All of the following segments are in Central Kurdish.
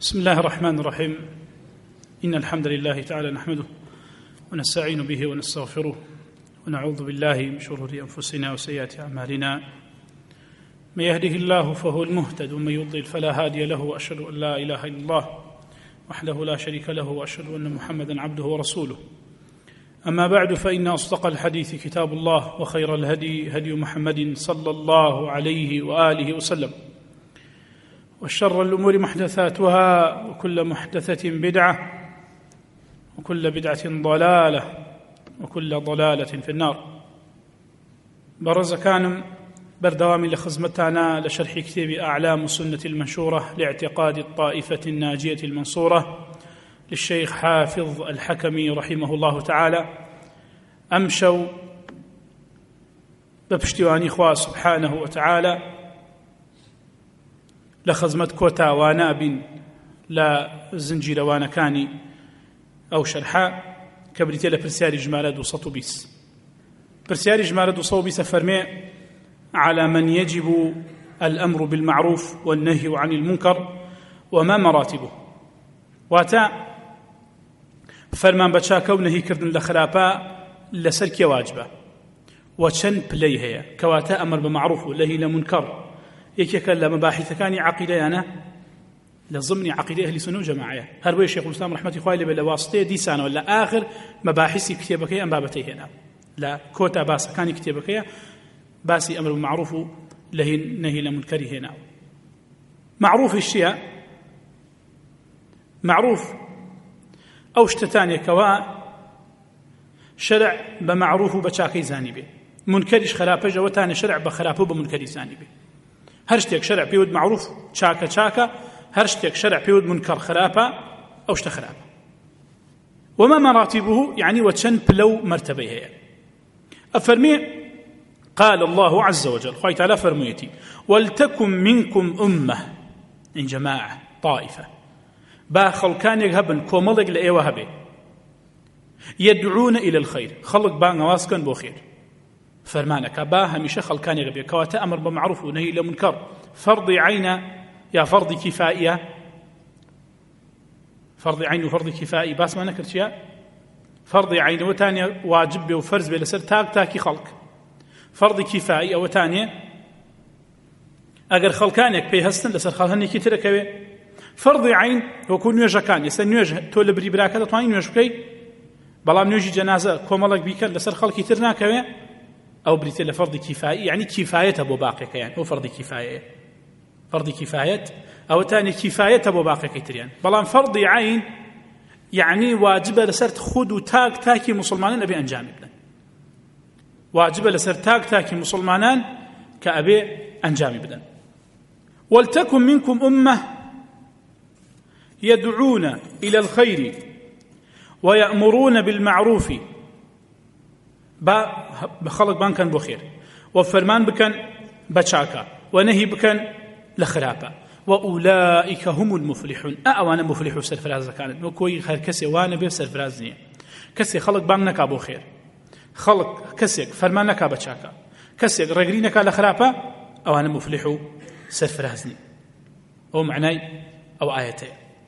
بسم الله الرحمن الرحيم. إن الحمد لله تعالى نحمده ونستعين به ونستغفره ونعوذ بالله من شرور أنفسنا وسيئات أعمالنا. من يهده الله فهو المهتد ومن يضلل فلا هادي له، وأشهد أن لا إله إلا الله وحده لا شريك له، وأشهد أن محمدا عبده ورسوله. أما بعد، فإن أصدق الحديث كتاب الله، وخير الهدي هدي محمد صلى الله عليه وآله وسلم، والشر الأمور محدثاتها، وكل محدثة بدعة، وكل بدعة ضلالة، وكل ضلالة في النار. برز كان بردوام لخزمتنا لشرح كتاب أعلام السنة المنشورة لاعتقاد الطائفة الناجية المنصورة للشيخ حافظ الحكمي رحمه الله تعالى. أمشوا بپشتیوانی خوا سبحانه وتعالى لخزمت كوتا وانابين لا زنجير وانكاني أو شرحاء كبريتي لبرسياري جمالة 220. برسياري جمالة 220 فرمي على من يجب الأمر بالمعروف والنهي عن المنكر وما مراتبه. واتا فرمان بچاكا ونهي كردن لخرابا لسركي واجبة وچن بلي هي كواتا أمر بمعروف والنهي لمنكر. يكيك لمباحث كان عقيدة أنا لضمن عقيدة أهل السنة والجماعة. هربي الشيخ الإسلام رحمة الله عليه بالواسطة دي سنة ولا آخر مباحث كتابك أم بابتي هنا لا كوتا باس كان كتابك باسي أمر بالمعروف له نهي لمنكر هنا. معروف الشيء معروف أو اشتتاني كوا شرع بمعروف بشاكي زانبه، منكرش خرابه جوتان شرع بخرابه بمنكر زانبه. هرشتك شرع بيود معروف شاكا هرشتك شرع بيود منكر خرابه أو اشتخرابه. وما مراتبه يعني وتشن بلو مرتبه هي. أفرمي قال الله عز وجل خوي تعالى فرميتي ولتكن منكم أمة إن جماعة طائفة با خلقان يهبن كوملق لأيوه هبه يدعون إلى الخير خلق با نواسكن بو خير فرمانك با هميشه خلقان يغبي كواتا أمر بمعروف ونهي لمنكر فرض عين يا فرض كفائية فرض عين وفرض كفائي باس ما نكرت يا فرض عين وتانية واجب وفرز بلسر تاكي خلق فرض كفائي أو تانية أجر خلقانك بيهستن لسر خلهني كتير فرض عين وكون نيوجا كان يسن نيوجا تول بري براكة تواني نيوجا كي بلام نيوجي جنازة كومالك بيكر لسر خلق كتيرنا كوي أو بريتي لفرض كفائي يعني كفاية أبو باقي يعني هو فرض كفاية فرض كفاية أو تاني كفاية أبو باقي كتيريان بلام فرض عين يعني واجبة لسر تخود تاكي مسلمانين أبي أنجام ابن واجبة لسر تاكي مسلمانان كأبي أنجام ابن. ولتكن منكم أمة يدعون إلى الخير ويأمرون بالمعروف بخلق بان كان بخير وفرمان بكن بچاكا ونهي بكن لخرابا وأولئك هم المفلحون. أوانا مفلحوا سرفراز كانت وكوي خير كسي وانا بيه سرفرازني كسي خلق بان نكا بخير خلق كسي فرمان نكا بچاكا كسي رقري نكا لخرابا أوانا مفلحوا سرفرازني هو معناي أو آيتين.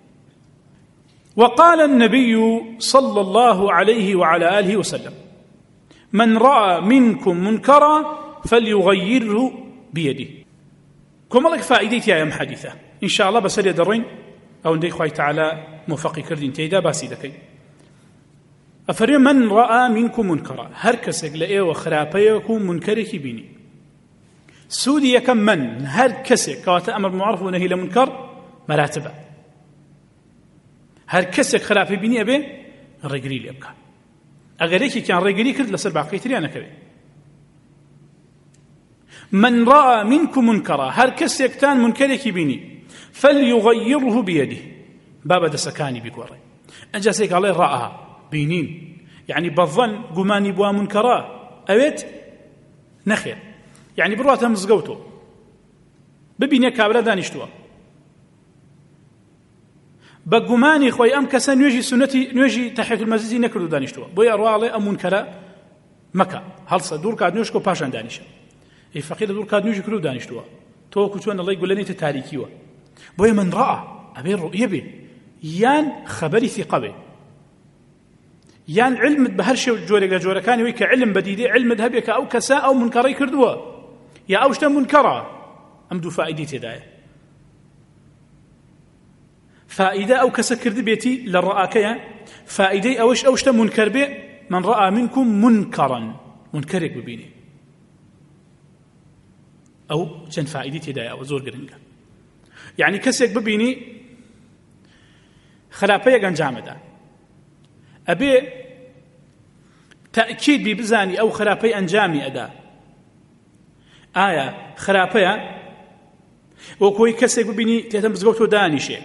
وقال النبي صلى الله عليه وعلى آله وسلم من رأى منكم منكرا فليغيره بيده. كما لك فائدتي يا حديثة إن شاء الله بسري درين أو ندي خوي تعالى موفقي كردين تيدا باسي دكي. أفرم من رأى منكم منكرا هركسك لأيه وخرابيكم منكرك بيني سودي كم من هركسك كواتا أمر معروف ونهي لمنكر مراتبه هركسك خرابي بيني أبي الرجلي لي أبكى أغريكي كان رجلي كرد لسر باقي تريانا كبير. من رأى منكم منكرا هركس يكتان منكرك بيني فليغيره بيده بابا دسكاني بكوري أنجاسيك الله رأى بينين يعني بظن قماني بوا منكرا أبيت نخير يعني برواتها مزقوتو ببيني كابلا دانشتوا بقماني خوي أم كسن نيجي سنتي نيجي تحت المسجد نكردو دانشتوا بويا روالي أم منكرا مكة هل صدور كاد نيوشكو باشان دانشا أي فقير دور كاد نيجي كردو دانشتوا تو كتوان الله يقول لني تتاريكيوا بويا من رأى أبي الرؤية به يان خبري ثقة به يان علم بهرشي جورة كان ويك علم بديدي علم ذهبك أو كساء أو منكري كردوا يا أوشت منكرا أمدو فائدتي داية فائدة أو كسا كرد بيتي للرآكية فائدة أوشت منكر به من رأى منكم منكرا منكرك ببيني أو جن فائدتي داية أو زور قرنقا يعني كسيك ببيني خلافية كان جامدة أبي تأكيد ببزاني أو خلافي أنجامي أدا آية خلافية وكوي كسيك ببيني تهتم بزغوتو دانيشي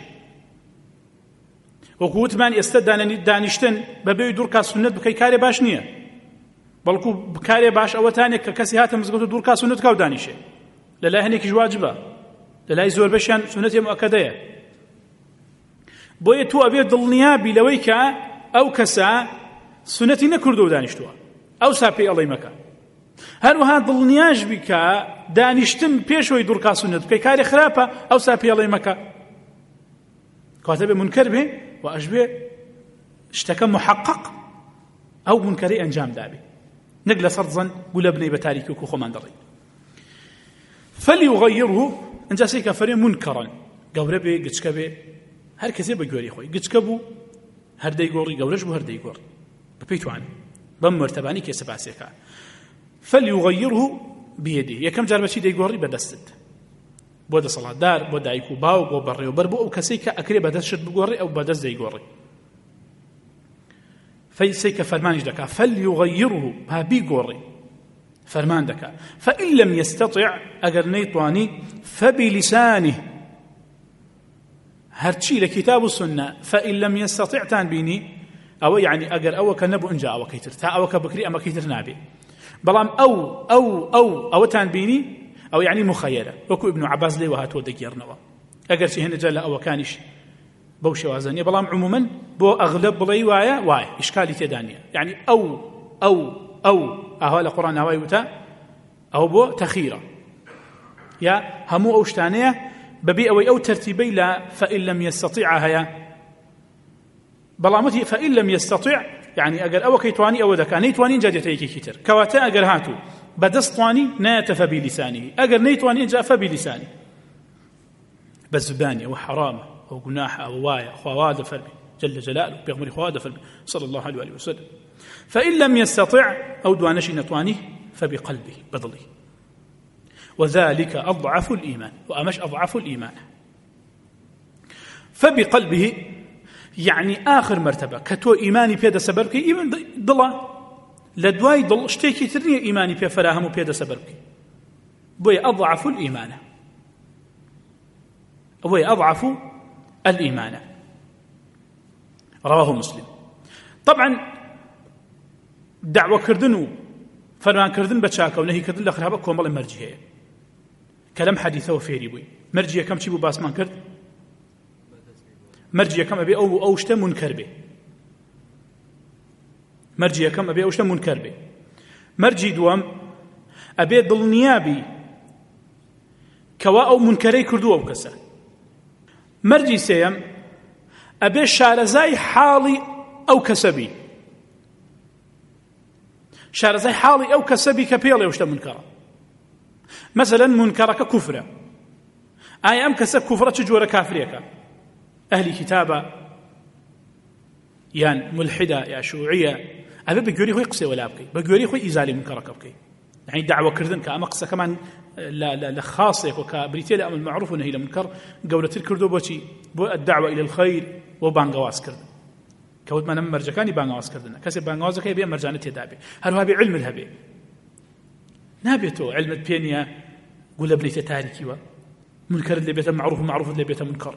وكوت من يستدان دانشتن ببي دور كاس سنت بكي كاري باش نيه بلكو بكاري باش او ثاني ككسي هاتم زغوتو دور كاس سنت كاو دانيشي لا هنيك واجبه لا يزور بشان سنتي مؤكده بوي تو ابي ضلنيابي لويكا او كسا سنتي نكردو دانشتوا او سابي الله مكا هل وهذا ضلنياج بك دانشتن بيشوي دور كاس سنت بكي كاري خرافه او سابي الله مكا كاتب منكر به وأشبه اشتكى محقق أو منكري أنجام دابي نقل صرزا قول ابني بتاريكي وكو خمان دري فليغيره انجاسي كفرين منكرا قوري بي قجك بي هر كسي بقوري خوي قجك بو هر دي قوري قورج بو هر دي قوري ببيتو عنه بمرتباني كي سباسيكا فليغيره بيده يكم جاربشي دي قوري بدست بۆ دەسەڵاتدار بۆ دایک و باوک بۆ بەڕێوەبەر بۆ ئەو کەسەی کە ئەکرێ بەدەست شت بگۆڕێ ئەو بەدەست دەیگۆڕێ فەیسەی کە فەرمانیش دەکا فەلیوغەیڕه با بیگۆڕێ فەرمان دەکا فەئین لەم یەستەطیع ئەگەر نەیتوانی فەبیلیسانه هەرچی لە کتاب و سنە فەئین لەم یەستەطیعتان بینی ئەوە یعنی ئەگەر ئەوە کە نەبوو ئەنجا ئەوەکەی تر تا ئەوە کە بکری ئەمەکەی تر نابێ بەڵام ئەوەتان بینی أو يعني مخيلة وكو ابن عباس لي وهاتو دقيرنوا أقر شي هنا جاء أو كانش بوشي وازانية بلام عموما بو أغلب بلي واي إشكالي تدانية يعني أو أهوال القرآن هواي وتا أو بو تخيرة يا همو أوشتانية ببي أو ترتيبي لا فإن لم يستطيعها يا بلامتي فإن لم يستطيع يعني أقر أو كيتواني أو ذكا نيتواني جادتيكي كتر كواتا أقر هاتو بدستواني ناتف بلسانه أقر نيتواني جاء فبلسانه بزبانية وحرامة وقناحة وواية خواد فرمي جل جلاله بيغمر خواد فرمي صلى الله عليه وسلم فإن لم يستطع أو دوانشي نتوانيه فبقلبه بضله وذلك أضعف الإيمان وأمش أضعف الإيمان فبقلبه يعني آخر مرتبة كتو إيماني بيدا سببك إيمان ضلا لدواي ضل اشتيكي ترني إيماني بي فراهم بيدا سببك بوي أضعف الإيمان بوي أضعف الإيمان رواه مسلم طبعا دعوة كردنو فرمان كردن بتشاكا ونهي كردن لآخر هبا كومبال مرجية كلام حديثه وفيري بوي مرجية كم شيبو باسمان كرد مرجية كم أبي أو شتا منكر به مرجية كم أبي أو شتا منكر به مرجي دوام أبي ضلنيابي كوا أو منكري كردو أو كسا مرجي سيم أبي شارزاي حالي أو كسبي شارزاي حالي أو كسبي كبيلي وشتا منكرا مثلا منكرك كفرة أي أم كسب كفرة تجور كافريك أهل كتابة يان ملحدة يا شيوعية أبي بجوري هو يقصي ولا أبكي بجوري هو إزالي منكرك أبكي يعني دعوة كردن كأمقصة كمان لا خاصة وكبريتيا لأمر المعروف ونهي المنكر قولة الكردو بوشي بو الدعوة إلى الخير وبانغواز كردن كود ما نم مرجكاني بانغواز كردن كسب بانغواز كي بيا مرجانة تدابي هل هو بعلم الهبي نابيته علم البينيا قول بريتيا تاريكي منكر اللي بيته معروف ومعروف اللي بيته منكر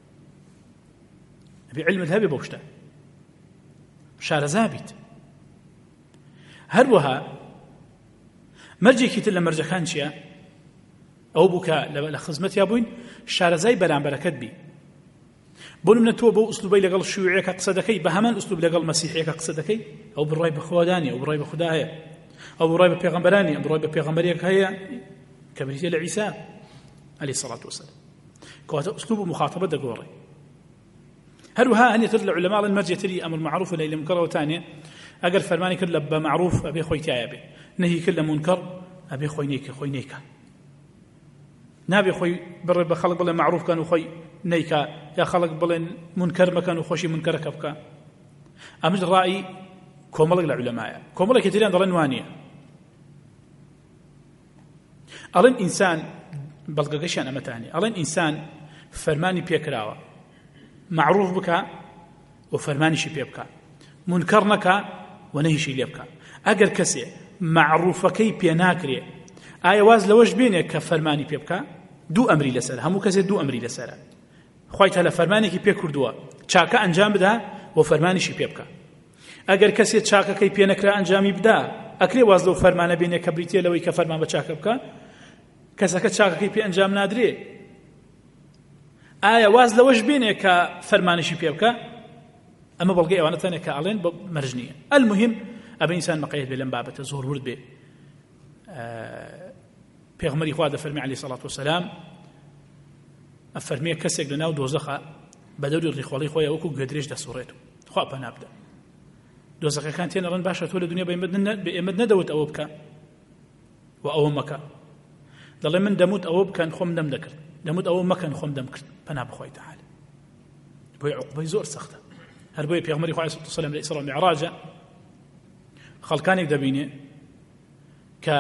بعلم الهبي بوشته شار زابت هروها مرجي كيت لما مرجكان شيا أو بكاء لخزمت يا بوين شار زاي بلان بركت بي بون من تو بو أسلوبي لقل الشيوعية كقصدكي بهمان أسلوب لقل المسيحية كقصدكي أو بالرأي بخواداني أو بالرأي بخداهية أو بالرأي ببيغمبراني أو بالرأي ببيغمبرية هي كبريتي لعيسى عليه الصلاة والسلام كواتا أسلوب مخاطبة دقوري هەروها هەنێتر لە عولەماڵن مەرجێتری ئەمر معروف و نەهی لە منکەر وتانێ ئەگەر فەرمانی کرد لە بە معروف ئەبێ خۆی تایە بێ، نەهی کرد لە منکەر ئەبێ خۆی نەیکە. نابێ خۆی بڕێ بە خەڵک بڵێ معروف کەن و خۆی نەیکە، یا خەڵک بڵێن منکەر مەکەن و خۆشی منکەرەکە بکە. ئەمەش ڕای کۆمەڵێک لە عولەمایە، کۆمەڵێکی تریان دەڵێن وانە. ئەڵێن ئینسان بەڵگەگەشیان ئەمەتانێ، ئەڵێن ئینسان فەرمانی پێکراوە معروف بکە و فەرمانیشی پێ بکە، منکەر نەکە و نەهیشی لێ بکە. ئەگەر کەسێ معروفەکەی پێ ناکرێ، ئایا واز لەوەش بێنێ کە فەرمانی پێ بکە؟ دوو ئەمری لەسەر، هەموو کەسێ دوو ئەمری لەسەرە. خوای تەعالی فەرمانێکی پێ کردووە چاکە ئەنجام بدە و فەرمانیشی پێ بکە. ئەگەر کەسێ چاکەکەی پێ نەکرا ئەنجامی بدا، ئەکرێ واز لەو فەرمانە بێنێ کە بریتێ لەوەی کە فەرمان بە چاکە بکە، کەسەکە چاکەکەی پێ ئەنجام نادرێ. ئایا واز لەوەش بێنێ کە فەرمانیشی پێ بکە؟ ئەمە بەڵگەی ئەوانە تەنێک کە ئەڵێن بە مەرج نییە. المهم ئەبێ ئینسان مەقەیەد بێ لەم بابەتە، زۆر ورد بێ. پێغمبەری خوا دەفەرمێ عەلەیهی سەڵات وسەلام، ئەفەرمێ کەسێک لەناو دۆزەخە بە دەوری ڕیخۆڵی خۆی وەکو گەدرێژ دەسوڕێت و خوا پەنا بدە. دۆزەخەکان تێنەڕەن باشە تۆ لە دنیا بە ئێمەت نەدەوت ئەوە بکە و ئەوە مەکە. دەڵێ من دەموت ئەوە بکەن خۆم دەم دەکرد، دەموت ئەوە مەکەن خۆم دەم کرد، پەنا بخوای تەعالی. بۆی عوقبەی زۆر سەختە. هەر بۆیە پێغمبەری خوا عەلەیهی سەڵات وسەلام لە ئیسرا و میعراجە خەڵکانێک دەبینێ کە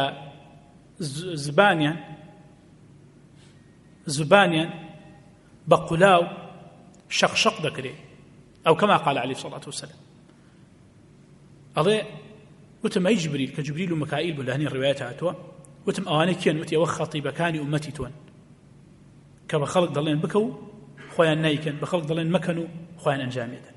زبانیان بە قولاو شەقشەق دەکرێ، ئەو کەما قال عەلەیهی سەڵات وسەلام. ئەڵێ وتم ئەی جبریل، کە جبریل و مەکائیل بوو لە هەنێ ڕیوایەت هاتووە، وتم ئەوانە کێن؟ وتی ئەوە خەتیبەکانی ئومەتی تۆن کە بە خەڵک دەڵێن بکە و خۆیان نایکەن، بە خەڵک دەڵێن مەکەن و خۆیان ئەنجامێدەن.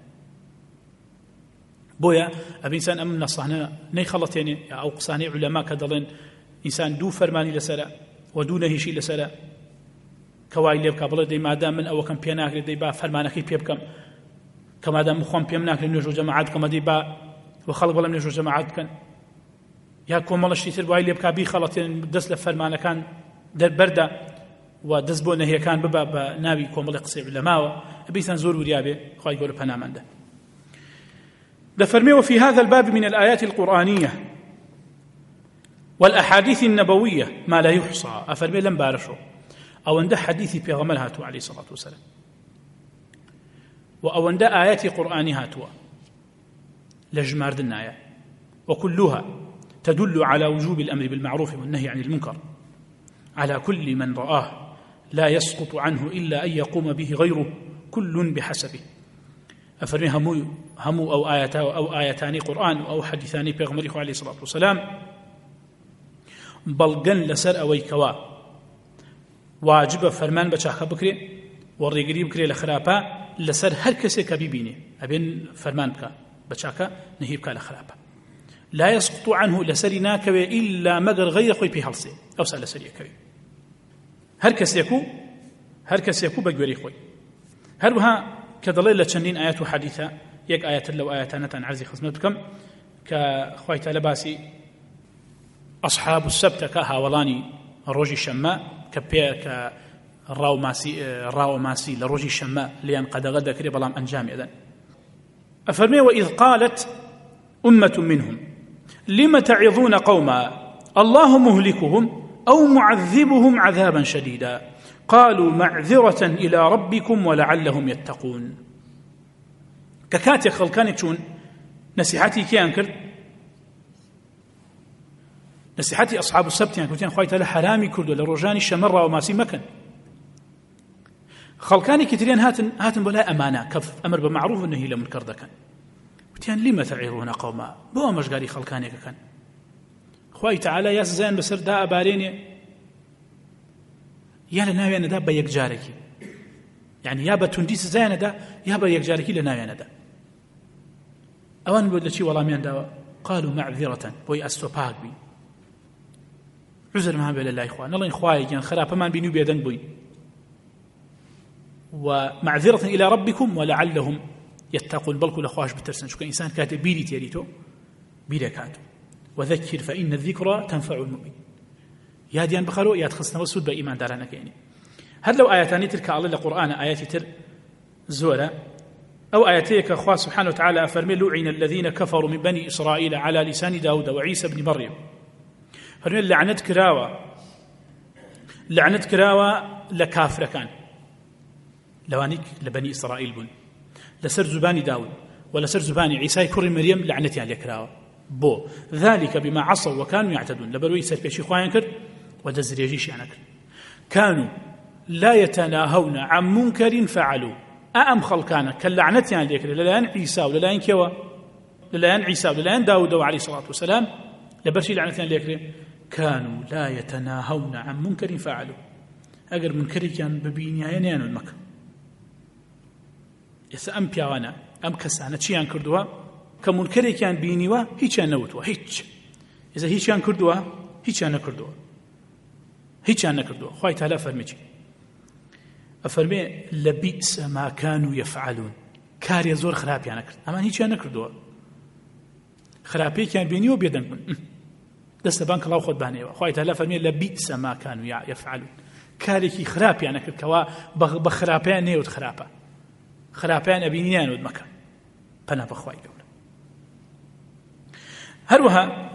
بۆیە ئەبێ ئینسان ئەم نەسانە نەیخەڵەتێنێ، ئەو قسانەی عولەما کە دەڵێن ئینسان دوو فەرمانی لەسەرە و دوو نەهیشی لەسەرە، کە وای لێ بکە بڵێ دەی مادام من ئەوەکەم پێ ناکرێت دەی با فەرمانەکەی پێ بکەم، کە مادام خۆم پێم ناکرێت نوێژ و جەماعەت بکەمە دەی با و خەڵک بەڵێم نوێژ و جەماعەت بکەن، یا کۆمەڵەشتی تر وای لێ بکە بیخەڵەتێن دەست لە فەرمانەکان دەربەردە و دەست بۆ نەهیەکان ببە بە ناوی کۆمەڵی قسەی عولەماوە. ئەبێ ئینسان زۆر وریا بێ، خوای گەورە پەنامەندە. دفرمي وفي هذا الباب من الآيات القرآنية والأحاديث النبوية ما لا يحصى. أفرمي لم بارشو أو أنده حديثي بيغمل هاتوا عليه الصلاة والسلام، وأو أنده آيات قرآني هاتوا لجمار دنايا، وكلها تدل على وجوب الأمر بالمعروف والنهي عن المنكر على كل من رآه لا يسقط عنه إلا أن يقوم به غيره كل بحسبه. أفرمي همو أو آياتان قرآن أو حديثان بيغمره عليه الصلاة والسلام بلغن لسر أوي كوا واجب فرمان بچاخه بكري وريغري بكري لخرابا لسر هر كسي كبيبيني أبين فرمان بكا بچاكا نهيبكا لخرابا لا يسقط عنه لسرنا كوي إلا مگر غير خوي بيهلسي أو سال سريا كوي هر كسي يكو بگوري خوي هروها كدليل لچندين آيات وحديثة يك آيات لو آياتنا عرضي خدمتكم كخوي تعالى باسي أصحاب السبت كهاولاني روجي الشماء كبيا راو ماسي لروجي الشماء لأن قد غدا كري بلام أنجام إذن أفرمي وإذ قالت أمة منهم لم تعظون قوما الله مهلكهم أو معذبهم عذابا شديدا قالوا معذرة إلى ربكم ولعلهم يتقون. ككاتي خلقاني تشون نصيحتي كي أنكر نصيحتي أصحاب السبت يعني كنتين خواهي تالا حرامي كردو لرجاني الشمرة وماسي مكان خلقاني كترين هاتن بلا أمانة كف أمر بمعروف النهي لمنكر ذكا كنتين لما تعيرون قوما بوا مشغالي خلقاني كان خواهي تعالى ياس زين بسر دا أباريني يا لناوي أنا دا بيك جاركي يعني يا بتنديس زين دا يا بيك جاركي لناوي أنا دا أوان بود لشي والله مين دا قالوا معذرة بوي أستوباك بي عذر ما بلا الله إخوان الله إخوائي كان خرابة ما بينو بيدن بوي ومعذرة إلى ربكم ولعلهم يتقون بلكو لخواش بترسن شو كإنسان كاتب بيدي تيريتو بيدي كاتب وذكر فإن الذكرى تنفع المؤمن يا ديان بخارو يا تخصنا وسود بإيمان دارنا كيني هل لو آياتان تلك الله القرآن آيات تر زورة أو آياتيك أخوة سبحانه وتعالى أفرمي لعن الذين كفروا من بني إسرائيل على لسان داود وعيسى بن مريم فرمي لعنت كراوة لكافر كان لوانيك لبني إسرائيل بن لسر زباني داود ولسر زباني عيسى كر مريم لعنتي على كراوة بو ذلك بما عصوا وكانوا يعتدون لبروي سربيشي خوان كر ودزريجيش يعني كانوا لا يتناهون عن منكر فعلوا أأم خلقانا كاللعنة يعني ذكر للآن عيسى وللآن كوا للآن عيسى وللآن داود عليه الصلاة والسلام لبرشي لعنة يعني ذكر كانوا لا يتناهون عن منكر فعلوا أجر منكر كان ببينيا ينيان المكة يسا أم بيوانا أم كسانة شيئا كردوا كمنكر كان بينيوا هيش نوتوا هيش إذا هيش كردوا هيش كردوا هيش كردوا خواهي تعالى فرميجي أفرمي لبئس ما كانوا يفعلون كاري زور خرابي أنا كرد أما هيك أنا كردوا خرابي كان بيني وبيدن دست بانك الله خد باني خواهي تعالى فرمي لبئس ما كانوا يفعلون كاري كي خرابي أنا كرد كوا بخرابي نيود خرابي أنا بيني نود مكان بنا بخواهي قولا هروها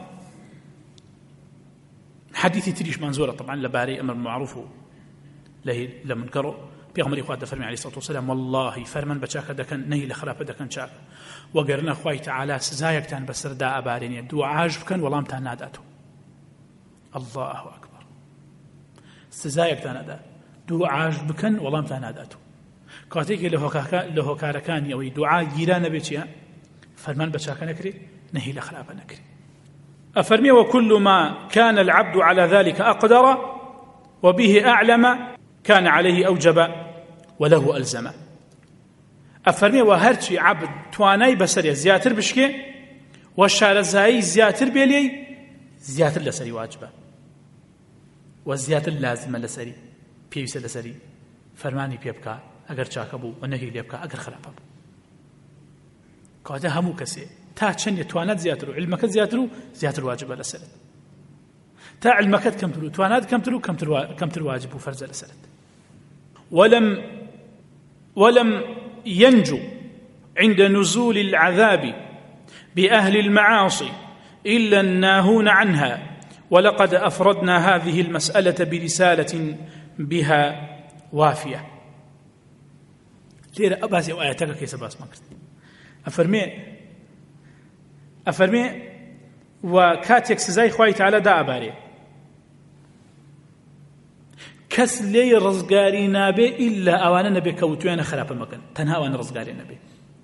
حديثي تريش منزورة طبعا لباري أمر معروف له لمنكروا بيغمر إخوات فرمي عليه الصلاة والسلام والله فرمان بچاك دكن نهي لخرافة دكن شاك وقرنا أخوي تعالى سزايك تان بسر دا أبارين دو عاجب كان والله امتان ناداته الله أكبر سزايك تان دا دو عاجب كان والله امتان ناداته كاتيك له كاركان يوي دعاء جيران بيتيا فرمان بچاك نكري نهي لخرافة نكري أفرمي وكل ما كان العبد على ذلك أقدر وبه أعلم كان عليه أوجب وله ألزم أفرمي وهرشي عبد تواناي بسري زياتر بشكي والشارزاي زياتر بيلي زياتر لسري واجبة والزياتر لازمة لسري بيوس لسري فرماني بيبكى أجر شاكبو ونهي ليبكى أجر خرابه كهذا همو كسي تا چن يتوانات زياتر علمك زياتر واجبة لسري تا علمك كم تلو توانات كم تلو واجب وفرز لسرد ولم ينجو عند نزول العذاب بأهل المعاصي إلا الناهون عنها ولقد أفردنا هذه المسألة برسالة بها وافية ليرى أباسي وآياتك كيس أباس مكرت أفرمي وكاتيك سزاي خواهي تعالى دا أباري كس لي رزقاري نابي إلا أوانا نبي كوتوانا خراب المكان تنها أوانا رزقاري نابي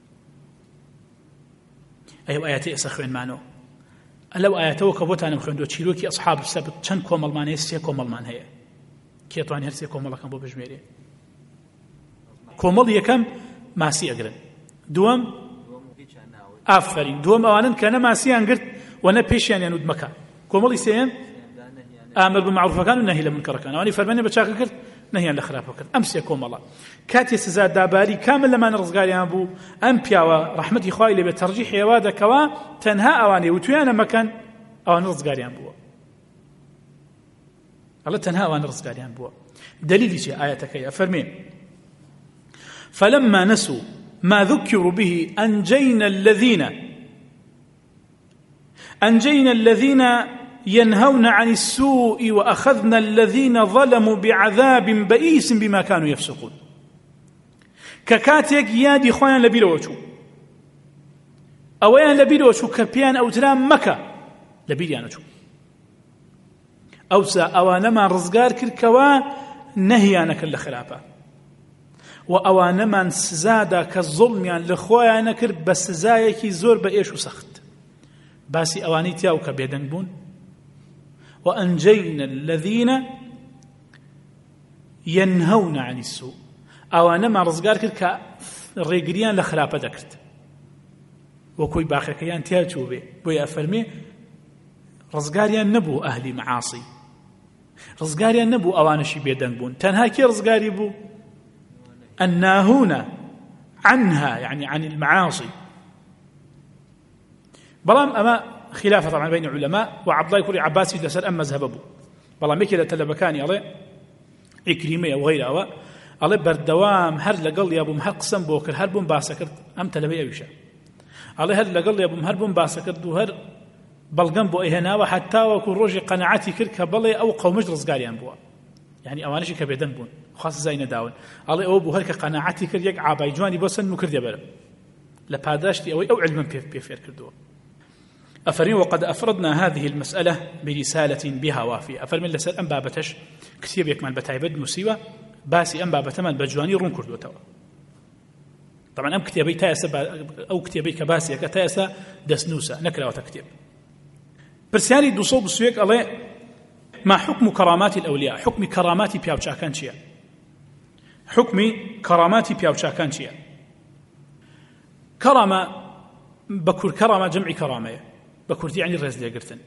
أيو آياتي أسخوين معنو لو آياتو كبوتانا مخوين دو تشيلوكي أصحاب السبت چند كومالمان هي سي كومالمان هي كيتواني هر سي كومالا كان بو بجميري كومال يكم ماسي أقرن دوام آفرين دوام أوانا كان ماسي أنقرت وانا بيشيان ينود مكان كومالي سيان آمر بالمعروف كان ونهي للمنكر كان واني فرماني بشاكل كرت نهي عن الخراف كرت أمس يكون الله كاتي سزاد داباري كامل لما نرزقاري أبو أمبيا ورحمتي خوالي اللي بترجيح يوادا كوا تنها أواني وتويانا مكان أوان رزقاري أبو الله تنها أوان رزقاري أبو دليل شيء آياتك يا فرمين فلما نسوا ما ذكروا به أنجينا الذين ينهون عن السوء وأخذنا الذين ظلموا بعذاب بئيس بما كانوا يفسقون ككاتيك يادي خوان لبيروچو أويان لبيروچو كبيان أو ترام مكة لبيريانوچو أوسا أوانما رزقار كركوا نهيانك لخلافة وأوانما سزادا كالظلميان لخوايانا كر بس زايكي زور بإيش وسخت باسي أواني تياو كبيدن بون وأنجينا الذين ينهون عن السوء أوانما رزقار كر كالرقريان لخلافة دكرت وكوي باخكيان تياچو بي بوي أفرمي رزقاريان نبو أهلي معاصي رزقاريان نبو أوانشي بيدن بون تنها كي رزقاري بو الناهون عنها يعني عن المعاصي بلام أما خلافة طبعا بين العلماء وعبد الله يقول عباسي لسر أم مذهب أبو بلام يكي لتلبكاني عليه إكريمية وغيرها ئەڵێ بەردەوام هەر لەگەڵ یا بووم هەر قسەم بۆ کرد هەر بووم باسە کرد ئەم تەلەبەی ئەویشە ئەڵێ هەر لەگەڵ یا بووم هەر بووم باسە کرد و هەر بەڵگەم بۆ ئەهێناوە حتا وەکو ڕۆژی قەنەعەتی کرد کە بەڵێ ئەو قەومەش ڕزگاریان بووە یعنی ئەوانشی کە بێدەنگ بوون خاص زای نەداون ئەڵێ ئەوە بوو هەر کە قەنەعەتی کرد یەک ئابای جوانی بۆ سند و کردێ بەرە لە پاداشتی ئەوەی ئەو علمم پێ فێر کردووە أفرمي وقد أفردنا هذه المسألة برسالة بها وافية أفرمي لسال أم بابتش كتيب يكمل بتعبد نسيوة باسي أم بابتمال بجواني رون كردو توا طبعا أم كتابي تاسا أو كتابي كباسي كتاسا دسنوسا نكرا وتكتب برسياني دوصوب السويق الله ما حكم كرامات الأولياء حكم كرامات بياوشاكان شيا حكم كرامات بياوشاكان شيا كرامة بكر كرامة جمع كرامة بكرتي يعني الرزل يقرتن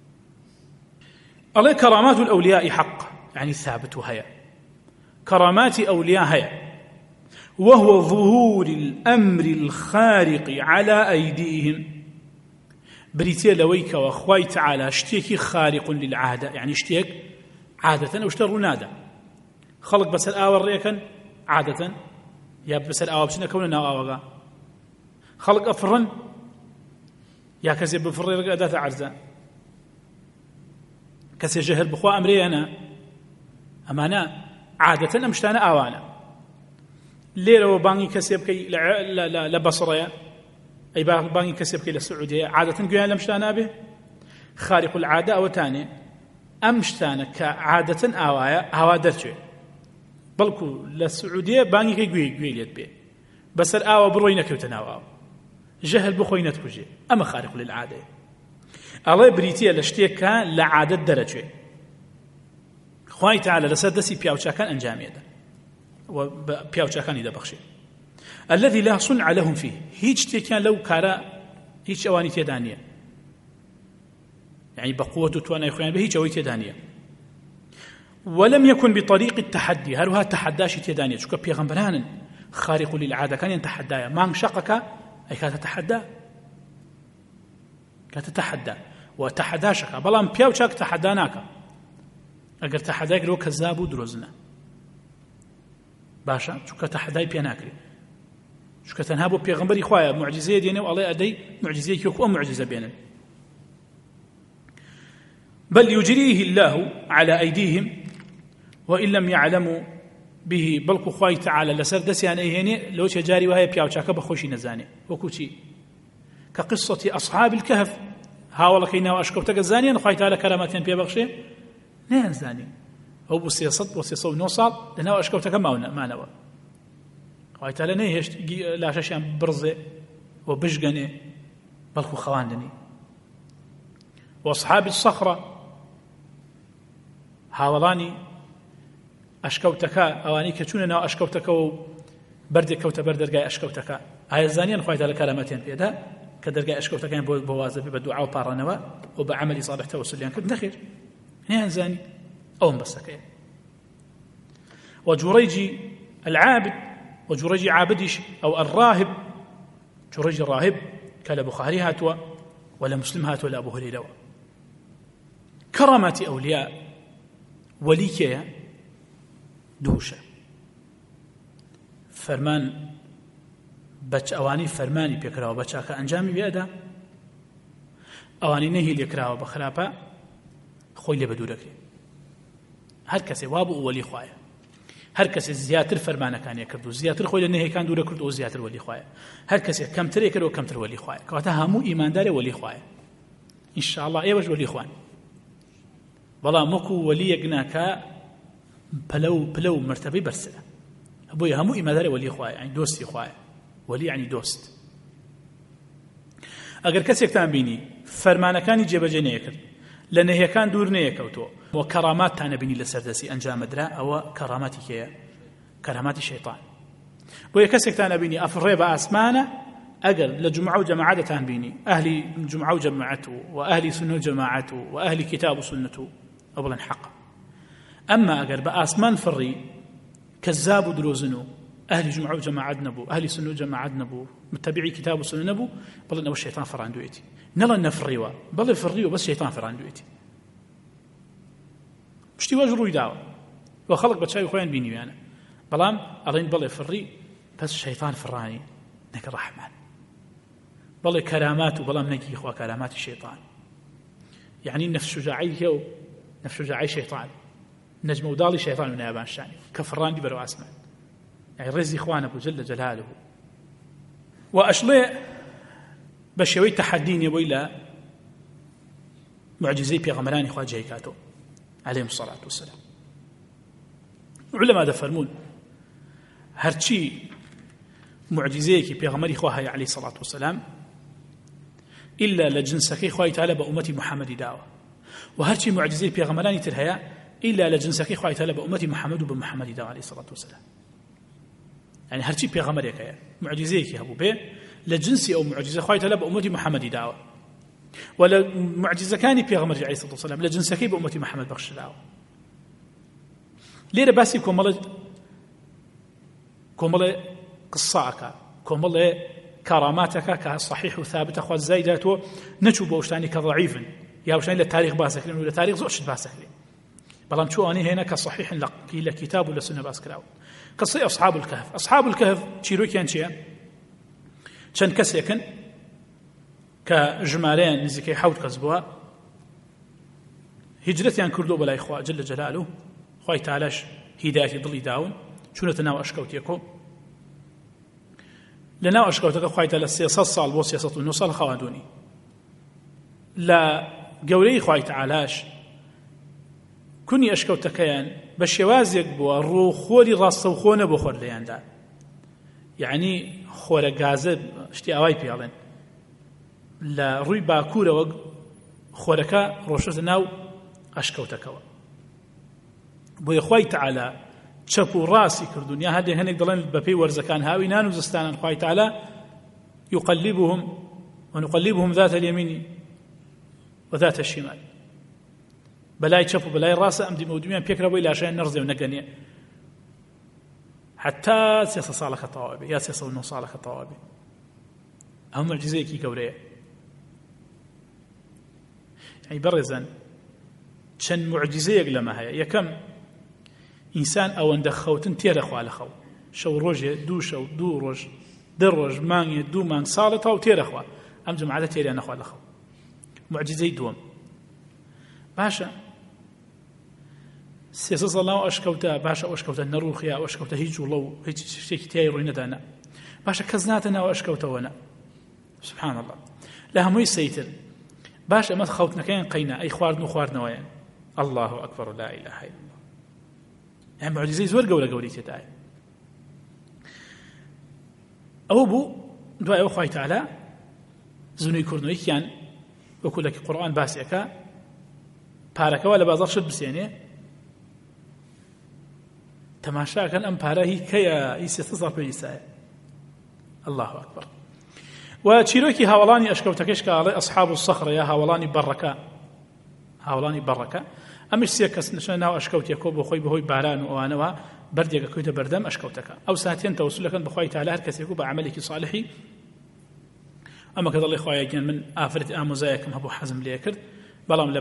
الله كرامات الأولياء حق يعني ثابت وهي كرامات أولياء هي وهو ظهور الأمر الخارق على أيديهم بريتيا لويك وأخوي تعالى اشتيكي خارق للعادة يعني اشتيك عادة أو اشتروا نادى خلق بس الآور ريكا عادة يا بس الآور بسنا كوننا آوغا خلق أفرن يا كسي بفرر أداة عرزة كسي جهل بخوا أمري أنا عادة أمشتانا آوانا ليرة وباني كسي بكي لبصرية أي باني كسي بكي للسعودية عادة قيان لمشتانا به خارق العادة أو تاني أمشتانا كعادة آوايا هوا درجة بلكو للسعودية باني كي قويليت به بس الآوا بروينا كوتناوا جهل بخوينة كوجي أما خارق للعادة الله بريتيا لشتيك كان لعادة درجة خواهي تعالى لسدسي بياوشاكان أنجامي ده وبياوشاكان إذا بخشي الذي لا صنع لهم فيه هيج تيكان لو كارا هيج أواني تيدانية يعني بقوة توانا يخوان به هيج أواني تيدانية ولم يكن بطريق التحدي هلوها تحداش تيدانية شكا بيغمبران خارق للعادة كان ينتحدايا ما انشقك أي كاتتحدى وتحداشك بلام بياوشاك تحداناك أجر تحداك لو كذاب ودروزنا باشا شو كتحداي بيناكري شو كتنهابو بيغمبري خوايا معجزة دينه والله أدي معجزة كيوكو معجزة بيننا بل يجريه الله على أيديهم وإن لم يعلموا به بلكو خواهي تعالى لسر دسيان أيهيني لو جاري وهي بياوشاك بخوشي نزاني وكوشي كقصة أصحاب الكهف هاولا كينا وأشكوتك الزانية خواهي تعالى كراماتين بيبخشي نين زاني هو بسيصد وسيصو نوصل لأنه أشكوتك ما نوى خواهي تعالى نيهش لا شاشيان برزي وبشقني بلكو خواندني وأصحاب الصخرة هاولاني أشكوتكا أواني كتشوننا أشكوتكا وبرد كوت بردرجاي أشكوتكا هاي الزانية خواهي تعالى كلامتين في هذا كدرجاي أشكوتكا بوازة بدعاء وبارنوا وبعمل صالح توسليان كنت نخير هي زاني أو مبسكين وجريجي العابد وجريجي عابدش أو الراهب جريجي الراهب كلا بخاري هاتوا ولا مسلم هاتوا ولا أبو هريرة كرامات أولياء وليكيا دوشة فرمان بچ أواني فرماني بيكراو بچاك أنجامي بيأدا أواني نهي ليكراو بخرابا خوي لبدورك هر كسي وابو ولي خوايا هر كسي زياتر فرمانا كان يكردو زياتر خوي لنهي كان دورك كردو زياتر ولي خوايا هر كسي كمتر يكردو كمتر ولي خوايا كواتا همو إيمان داري ولي خوايا إن شاء الله إيوج ولي خوان والله مكو ولي يقناكا بلو مرتبه برسله ابوي همو ايماداري ولي خوايا يعني دوستي خوايا ولي يعني دوست اگر كسيك تان بيني فرمانا كان يجيب جنيك لانه هي كان دور نيكوتو وكرامات تانا بيني لسردسي انجام درا او كراماتك هي كرامات الشيطان بوي كسيك تان بيني افريبا اسمانه اجر لجمعه وجماعه تان بيني اهلي جمعه وجماعته واهلي سنه جماعته واهلي كتاب وسنته اولا حق أما أجر بأسمان فري كذاب ودروزنو أهل جمعة وجماعة نبو أهل سنة وجماعة نبو متبعي كتاب وسنة نبو بل إنه الشيطان فران دويتي نلا نفريوا بل فريوا بس الشيطان فران دويتي مشتي وجرو يداو وخلق بتشاي خوين بيني أنا بەڵام ئەڵێن بەڵێ فڕی پس شەیطان فڕانی نەکە ڕەحمان بەڵێ کەرامات و بەڵام نەگی خوا کەراماتی شەیطان یعنی نەفس شجاعی هەیە و نەفس شجاعی شەیطان نەجمە و داڵی شەیطان و نایابانشانی کە فڕاندی بەرەو ئاسمان يعني ڕێزی خوانە بوو جل جلاله و ئەشڵێ بە شێوەی تەحەدی نێبووی لە معجزەی پێغەمبەرانی خوا جێی کاتەوە عليهم الصلاة والسلام علما دەفەرمون هەرچی معجزەیەکی پێغەمبەری خوا هەیە عليه الصلاة والسلام إلا لجنسكي خوای تعالی بە ئومەتی محەممەدی داوە و هەرچی معجزەی پێغەمبەرانی تر هەیە إلا لجنسكي خوای تعالی بە ئومەتی محەممەد و بە محەممەدی داوە عليه الصلاة والسلام يعني هەرچی پێغەمبەرێک هەیە معجزەیەکی هەبوو بێ لە جنسی ئەو معجزە خوای تعالی بە ئومەتی محەممەدی داوە و لە معجزەکانی پێغەمبەری عليه الصلاة والسلام لە جنسەکەی بە ئومەتی محەممەد بەخشراوە لێرە باسی کۆمەڵێ قساکە کۆمەڵێ کاراماتەکە کە صحیح و ثابتە خوا زایداتەوە نەچوو بۆ شتانی کە ضعیفن یا شتانی لە تاریخ باسەکرێن و لە تاریخ زۆر شت باسەکرێن بەڵام چۆنی هێنا کە صحیح لە کتاب و لە سنە باس کراوە قصەی ئەصحاب الكهف ئەصحاب الكهف چیرۆکیان چییە چەند کەسێکن کە ژمارەیان نزیکەی 7 کەس بووە هیجرەتیان کردو بەلای خوا جل جلاله خوای تعالیش هیدایەتی دڵی داون چونەتە ناو ئەشکەوتێکۆ لە ناو ئەشکەوتەکە خوای تعالی 300 ساڵ بۆ 309 ساڵ خەواندوونی لە گەورەی خوای تعالیش کونی ئەشکەوتەکەیان بە شێوازێک بووە ڕووخۆری ڕاستەوخۆ نەبوو خۆر لەیاندا یعنی خۆرە گازە شتی ئاوای پێڵێن لە ڕووی باکوورەوە خۆرەکە ڕۆشتە ناو ئەشکەوتەکەوە بۆیە خوای تعالی چەپ و ڕاستی کردوون یا هەندێک دەڵێن بەپێی وەرزەکان هاوی نان و زستانان خوای تعالی يقلبهم ونقلبهم ذات اليمين وذات الشمال بەلای چەپ و بەلای ڕاستە ئەم دیمەودمیان پێکرەوەی لاشیان نەڕزێ و نەگەنێ حتا 300 ساڵەکە تەواو بێ یا 309 ساڵەکە تەواو بێ ئەو معجزەیەکی گەورەیە يعني بەڕێزان چەند معجزەیەک لەمە هەیە یەکەم ئینسان ئەوەندە خەوتن تێرە خوا لە خەو شەو ڕۆژێ دوو شەو دوو ڕۆژ دە ڕۆژ مانگێ دوو مانگ ساڵە تاو تێرە خوا ئەم جەماعەتە تێریان نەخوا لە خەو معجزەی دووەم باشە 300 ساڵ ناو ئەشکەوتە باشە ئەو ئەشکەوتە نەڕوخیا ئەو ئەشکەوتە هیچ وڵە و هیچ شتێکی تیای ڕووی نەدانا باشە کەس ناتە ناو ئەشکەوتەوەنە سبحان الله لە هەمووی سەیتر باش ئەمە خەوتنەکەیان قەینا ئەی خواردن و خواردنەوەیان الله ئەکبەر و لا إله إلا الله يعني معجزەی زۆر گەورەی تێدایە ئەوە بوو دوای ئەوە خوای تعالی زنووی کوردنەوەیکیان وەکو لە قورئان باسیەکە پارەکەوە لە بازاڕ شت بسێنێ تەماشاکەن ئەم پارە هی کەیە هی 300 ساڵ پێ ئیسایە الله ئەکبەر و چیرۆکی هاوڵانی ئەشکەوتەکەش کە ئەڵێ ئەصحاب الصەخرە یا هاوڵانی بەڕەکە ئەمیش سێ کەس نشە ناو ئەشکەوتێکۆ بۆ خۆی بەهۆی باران و ئەوانەوە بەردێکە کۆیتە بەردەم ئەشکەوتەکە ئەو ساتیان تەوسولەکەن بەخوای تەعالی هەر کەسێک و بە عەمەلێکی صالحی ئەمە کە دەڵێ خوایە گیان من ئافرەتی ئامۆزایەکم هەبوو حەزم لێ کرد بەڵام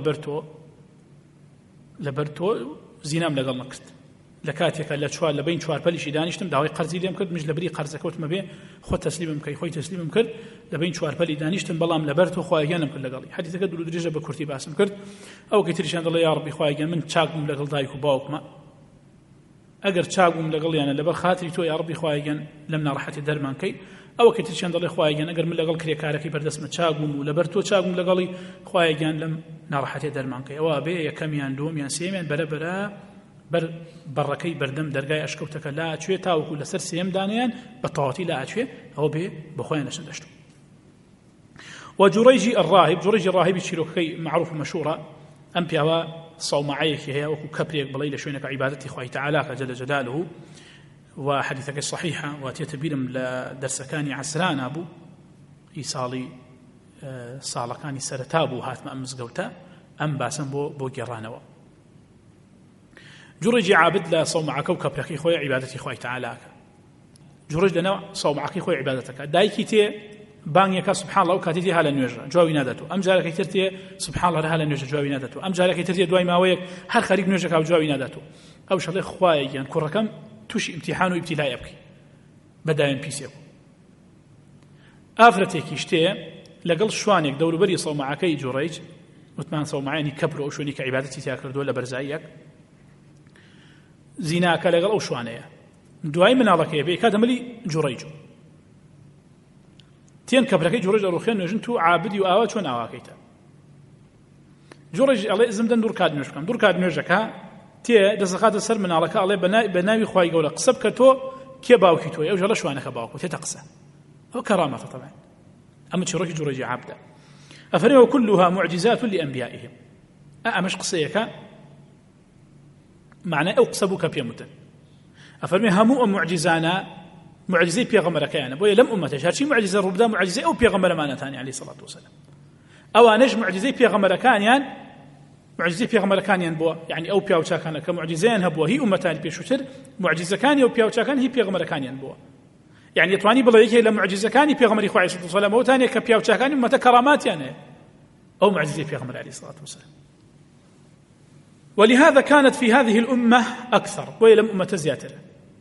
لەبەر تۆ زینام لەگەڵ نەکرد لە کاتێکە لە بین چوارپەلیشی دانیشتم داوای قەرزی لێم کرد مش لەبری قەرزەکەوتمە بێ خۆ تەسلیمم کەی خۆی تەسلیمم کرد لە بین چوارپەلی دانیشتم بەڵام لەبەر تۆ خوایە گیانم کرد لەگەڵی حەدیثەکە دوور و درێژە بە کورتی باسم کرد ئەو کە تریشان دەڵێ یا ڕەبی خوایە گیان من چاکبووم لەگەڵ دایک و باوکمە ئەگەر چاکبووم لەگەڵیانە لەبەر خاتری تۆ یا ڕەبی خوایە گیان لەم ناڕەحەتی دەرمان کەی ئەوە کە تریشان دەڵێ خوایە گیان ئەگەر من لەگەڵ کرێکارەکەی بەردەستمە چاکبووم و لەبەر تۆ چاکبووم لەگەڵی خوایە گیان لەم ناڕەحەتی دەرمان کەی ئەوە بێ یەکەمیان دووەمیان سێمیان بەرەبەرە بەڕەکەی بەردەم دەرگای ئەشکەوتەکە لا ئەچوێ تاوەکو لەسەر سێم دانیان بە تەواوەتی لا ئەچوێ ئەوە بێ بەخۆیان لەشن دەشت وجريجي الراهب شيروكي معروف مشهورة أم بيوا صومعيك هي وكو كبريك بليلة شوينك عبادتي خوي تعالى جل جلاله وحديثك الصحيحة وتيتبيرم لدرسكاني عسران أبو إيصالي صالكاني سرتابو هاتم أمز قوتا أم باسم بو جرانوا جريجي عابد لا صومعك وكبريك خوي عبادتي خوي تعالى جريج لنا صومعك خوي عبادتك دايكي تي بانگێکە سبحان الله و کاتێتی هەلە نوێژە جوابی نادەتەوە ئەم جارێکی تر تێ سبحان الله هەلە نوێژە جوابی نادەتەوە ئەم جارێکی تر تێ دوای ماوەیەک هەر خەریک نوێژەکە جوابی نادەتەوە ئەو شەڵێ خوایە گیان کوڕەکەم توشي امتحان وابتلاء يبكي بداين بيسيكو ئافرەتێکی شتەیە لەگەڵ شوانێک دەوروبەری سەومعەکەی جوڕەیج وتمان سەومعەیەنی کەبر و ئەو شوێنی کە عیبادەتی تیا کردووە لە بەرزاییەک زیناکە لەگەڵ ئەو شوانەیە دوای مناڵەکەی بێ کاتەمەلی جوڕەیج تێن کەبرەکەی جوڕەیج ئەڕوخێن نوێژن تو عابدی و ئاوا چۆن ئاواکەیتە جوڕەیج ئەڵێ زمدەن دوور کات نوێژ بکەم دوور کات نوێژەکە تێ دەسەخاتە سەر مناڵەکە ئەڵێ بە ناوی خوای گەورە قسە بکە تۆ کێ باوکی تۆی ئەو ژەڵە شوانەکە باوکو تێتە قسە أو كرامة طبعا أما تشرك جرج عبدا أفرموا كلها معجزات لأنبيائهم أمش قصيك معنى أو قصبوك بيموت أفرمي همو معجزانا معجزي بيغمر كيانا بويا لم أمته شارشي معجزة ربدا معجزي أو بيغمر مانا تاني عليه الصلاة والسلام أو أنج معجزي بيغمر كانيان معجزي بيغمر كانيان بوا يعني أو بياو كان كمعجزين هبوا هي أمتان بيشوتر معجزة كان أو بياو كان هي بيغمر كانيان بوا يعني تواني بلا يكي لما معجزة كان بيغمر خواه عليه الصلاة والسلام أو تاني كبياو كان متى كرامات يعني أو معجزة بيغمر عليه الصلاة والسلام ولهذا كانت في هذه الأمة أكثر ويلم أمة زياتر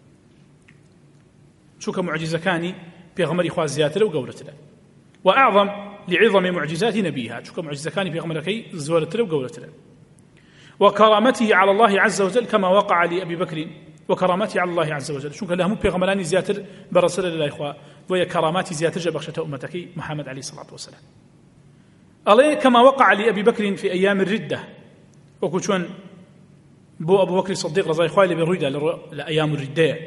شو كمعجزة كان بيغمر خواه زياتر وقولتنا وأعظم لعظم معجزات نبيها شو كمعجزة كان بيغمر كي زورتر وقولتنا وكرامته على الله عز وجل كما وقع لأبي بكر وكراماتي على الله عز وجل شو كلهم بيغمراني زياتر برسول الله إخوة وهي كراماتي زياتر جبخشة أمتك محمد عليه الصلاة والسلام عليه كما وقع لأبي بكر في أيام الردة وكوشون بو أبو بكر الصديق رضي الله عنه بالردة لأيام الردة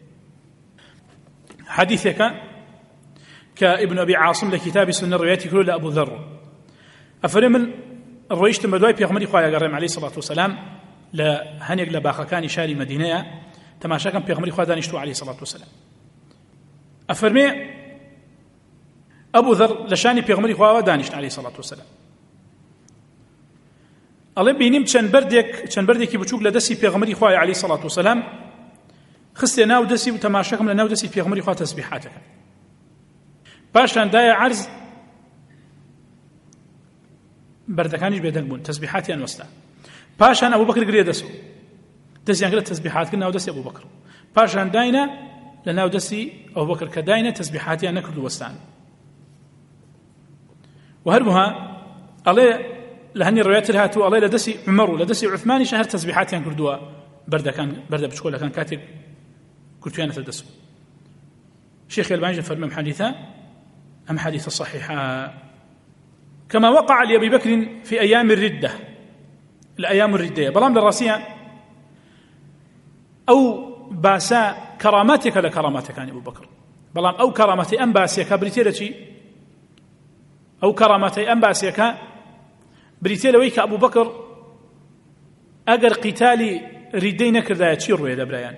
حديثك كابن أبي عاصم لكتاب سنة الروايات كله لأبو ذر أفرمن الرئيس تمدوي بيغمري خواه قرم عليه الصلاة والسلام لهنيق لباخكان شاري مدينة تماشا كان بيغمري خواه دانشتو عليه الصلاة والسلام أفرمي أبو ذر لشاني بيغمري خواه دانشت عليه الصلاة والسلام الله بينيم چند بردك بچوك لدسي بيغمري خواه عليه الصلاة والسلام خستي ناو دسي وتماشاكم لناو دسي بيغمري خواه تسبيحاتك باشان دايا عرض بردكانيش بيدنك بون تسبيحاتي أنوستا باشان أبو بكر قريه دسو دسي أنقل التسبيحات كنا ودسي أبو بكر باشان داينا لنا ودسي أبو بكر كداينا تسبيحاتي أنا كردو وستان وهربها الله لهني الروايات الهاتو الله لدسي عمر لدسي عثماني شهر تسبيحاتي أن كردوا بردا بشكول كان كاتب كرتيانة الدسو شيخ البانجي فرمم حديثا أم حديث الصحيحة كما وقع لأبي بكر في أيام الردة الأيام الردية بلام دراسية أو باسا كراماتك لكراماتك عن أبو بكر بلام أو كرامتي أم باسيك بريتيلتي أو كرامتي أم باسيك بريتيل ويك أبو بكر أجر قتالي ردين كردايا تشيروا يا دبريان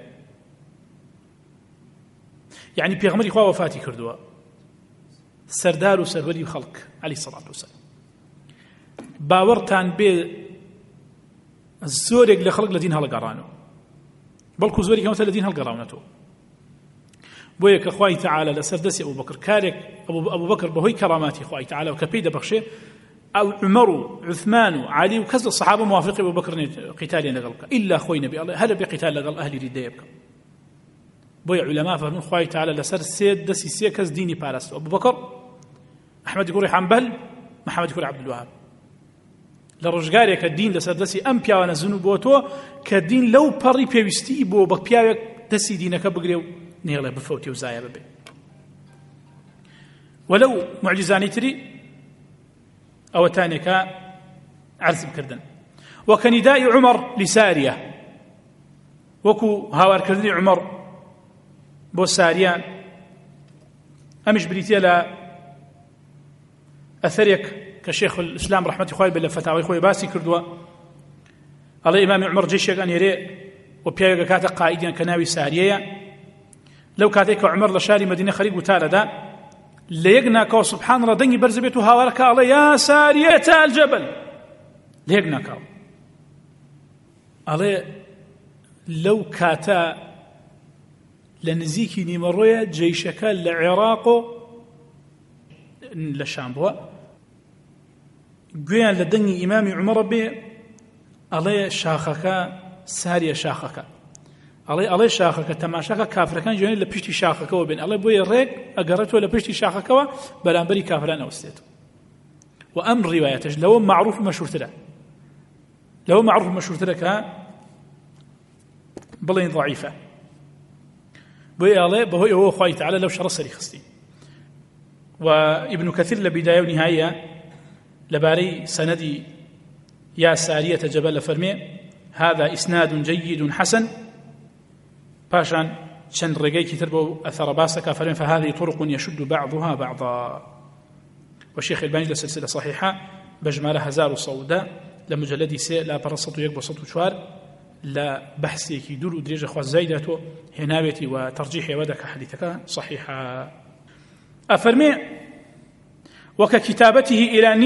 يعني بيغمري خواه وفاتي كردوا سردار وسروري خلق عليه الصلاة والسلام باورتان بي زورك لخلق لدين هالقرانو بلكو زورك مثل لدين هالقرانتو بويك اخوي تعالى لسردسي ابو بكر كارك ابو بكر بهوي كراماتي اخوي تعالى وكبيده بخشه او عمر عثمان علي وكذا الصحابه موافق ابو بكر قتال لغلق الا اخوي نبي الله هل بقتال لغل اهل رديبك بوي علماء فهموا اخوي تعالى لسر سيد دسي سيكز ديني باراس ابو بكر احمد يقول حنبل محمد يقول عبد الوهاب لرجارك الدين لسردسي ام بيانا زنوبوتو كدين لو بري بيستي بو بك بياك دسي دينك بغريو نيغلا بفوتي وزايا ببي ولو معجزاني تري او تانيك عرس بكردن وكنداء عمر لساريه وكو هاور كردني عمر بو ساريان امش بريتيلا اثريك كشيخ الإسلام رحمة الله بلا فتاوى خوي باسي كردوا الله إمام عمر جيشك أن يري وبيا كاتا قائدين كناوي سارية لو كاتيك عمر لشاري مدينة خريق وتالدا ليقناك سبحان الله دني برزبيتو هاورك الله يا سارية الجبل ليقناك الله لو كاتا لنزيكي نمرويا جيشك لعراق لشامبوا گویان لە دەنگی ئیمامی عومەڕە بێ ئەڵێ شاخەکە ساریە شاخەکە ئەڵێ شاخەکە تەماشاکە کافرەکان جوێنێ لە پشتی شاخەکەەوە بێن ئەڵێ بۆیە ڕێک ئەگەڕێتەوە لە پشتی شاخەکەەوە بەرامبەری کافران ئەوەستێت و ئەم ڕیوایەتەش لەوە معروف و مەشهورترە کە بڵێن ضعیفە بۆیە ئەڵێ بەهۆی ئەوە خوای تەعالە لەو شەڕە سەری خستی وابن كثير لبداية ونهاية لباري سندي يا سارية جبل فرمي هذا إسناد جيد حسن باشان شن رجاي كتربو أثر باسك فرمي فهذه طرق يشد بعضها بعضا والشيخ الباني لسلسلة صحيحة بجمالها هزار صودا لمجلدي سي لا برصت يكبر صوت شوار لا بحثي كي دور ودريج أخوة زايدته هناوتي وترجيح ودك حديثك صحيحة أفرمي وككتابته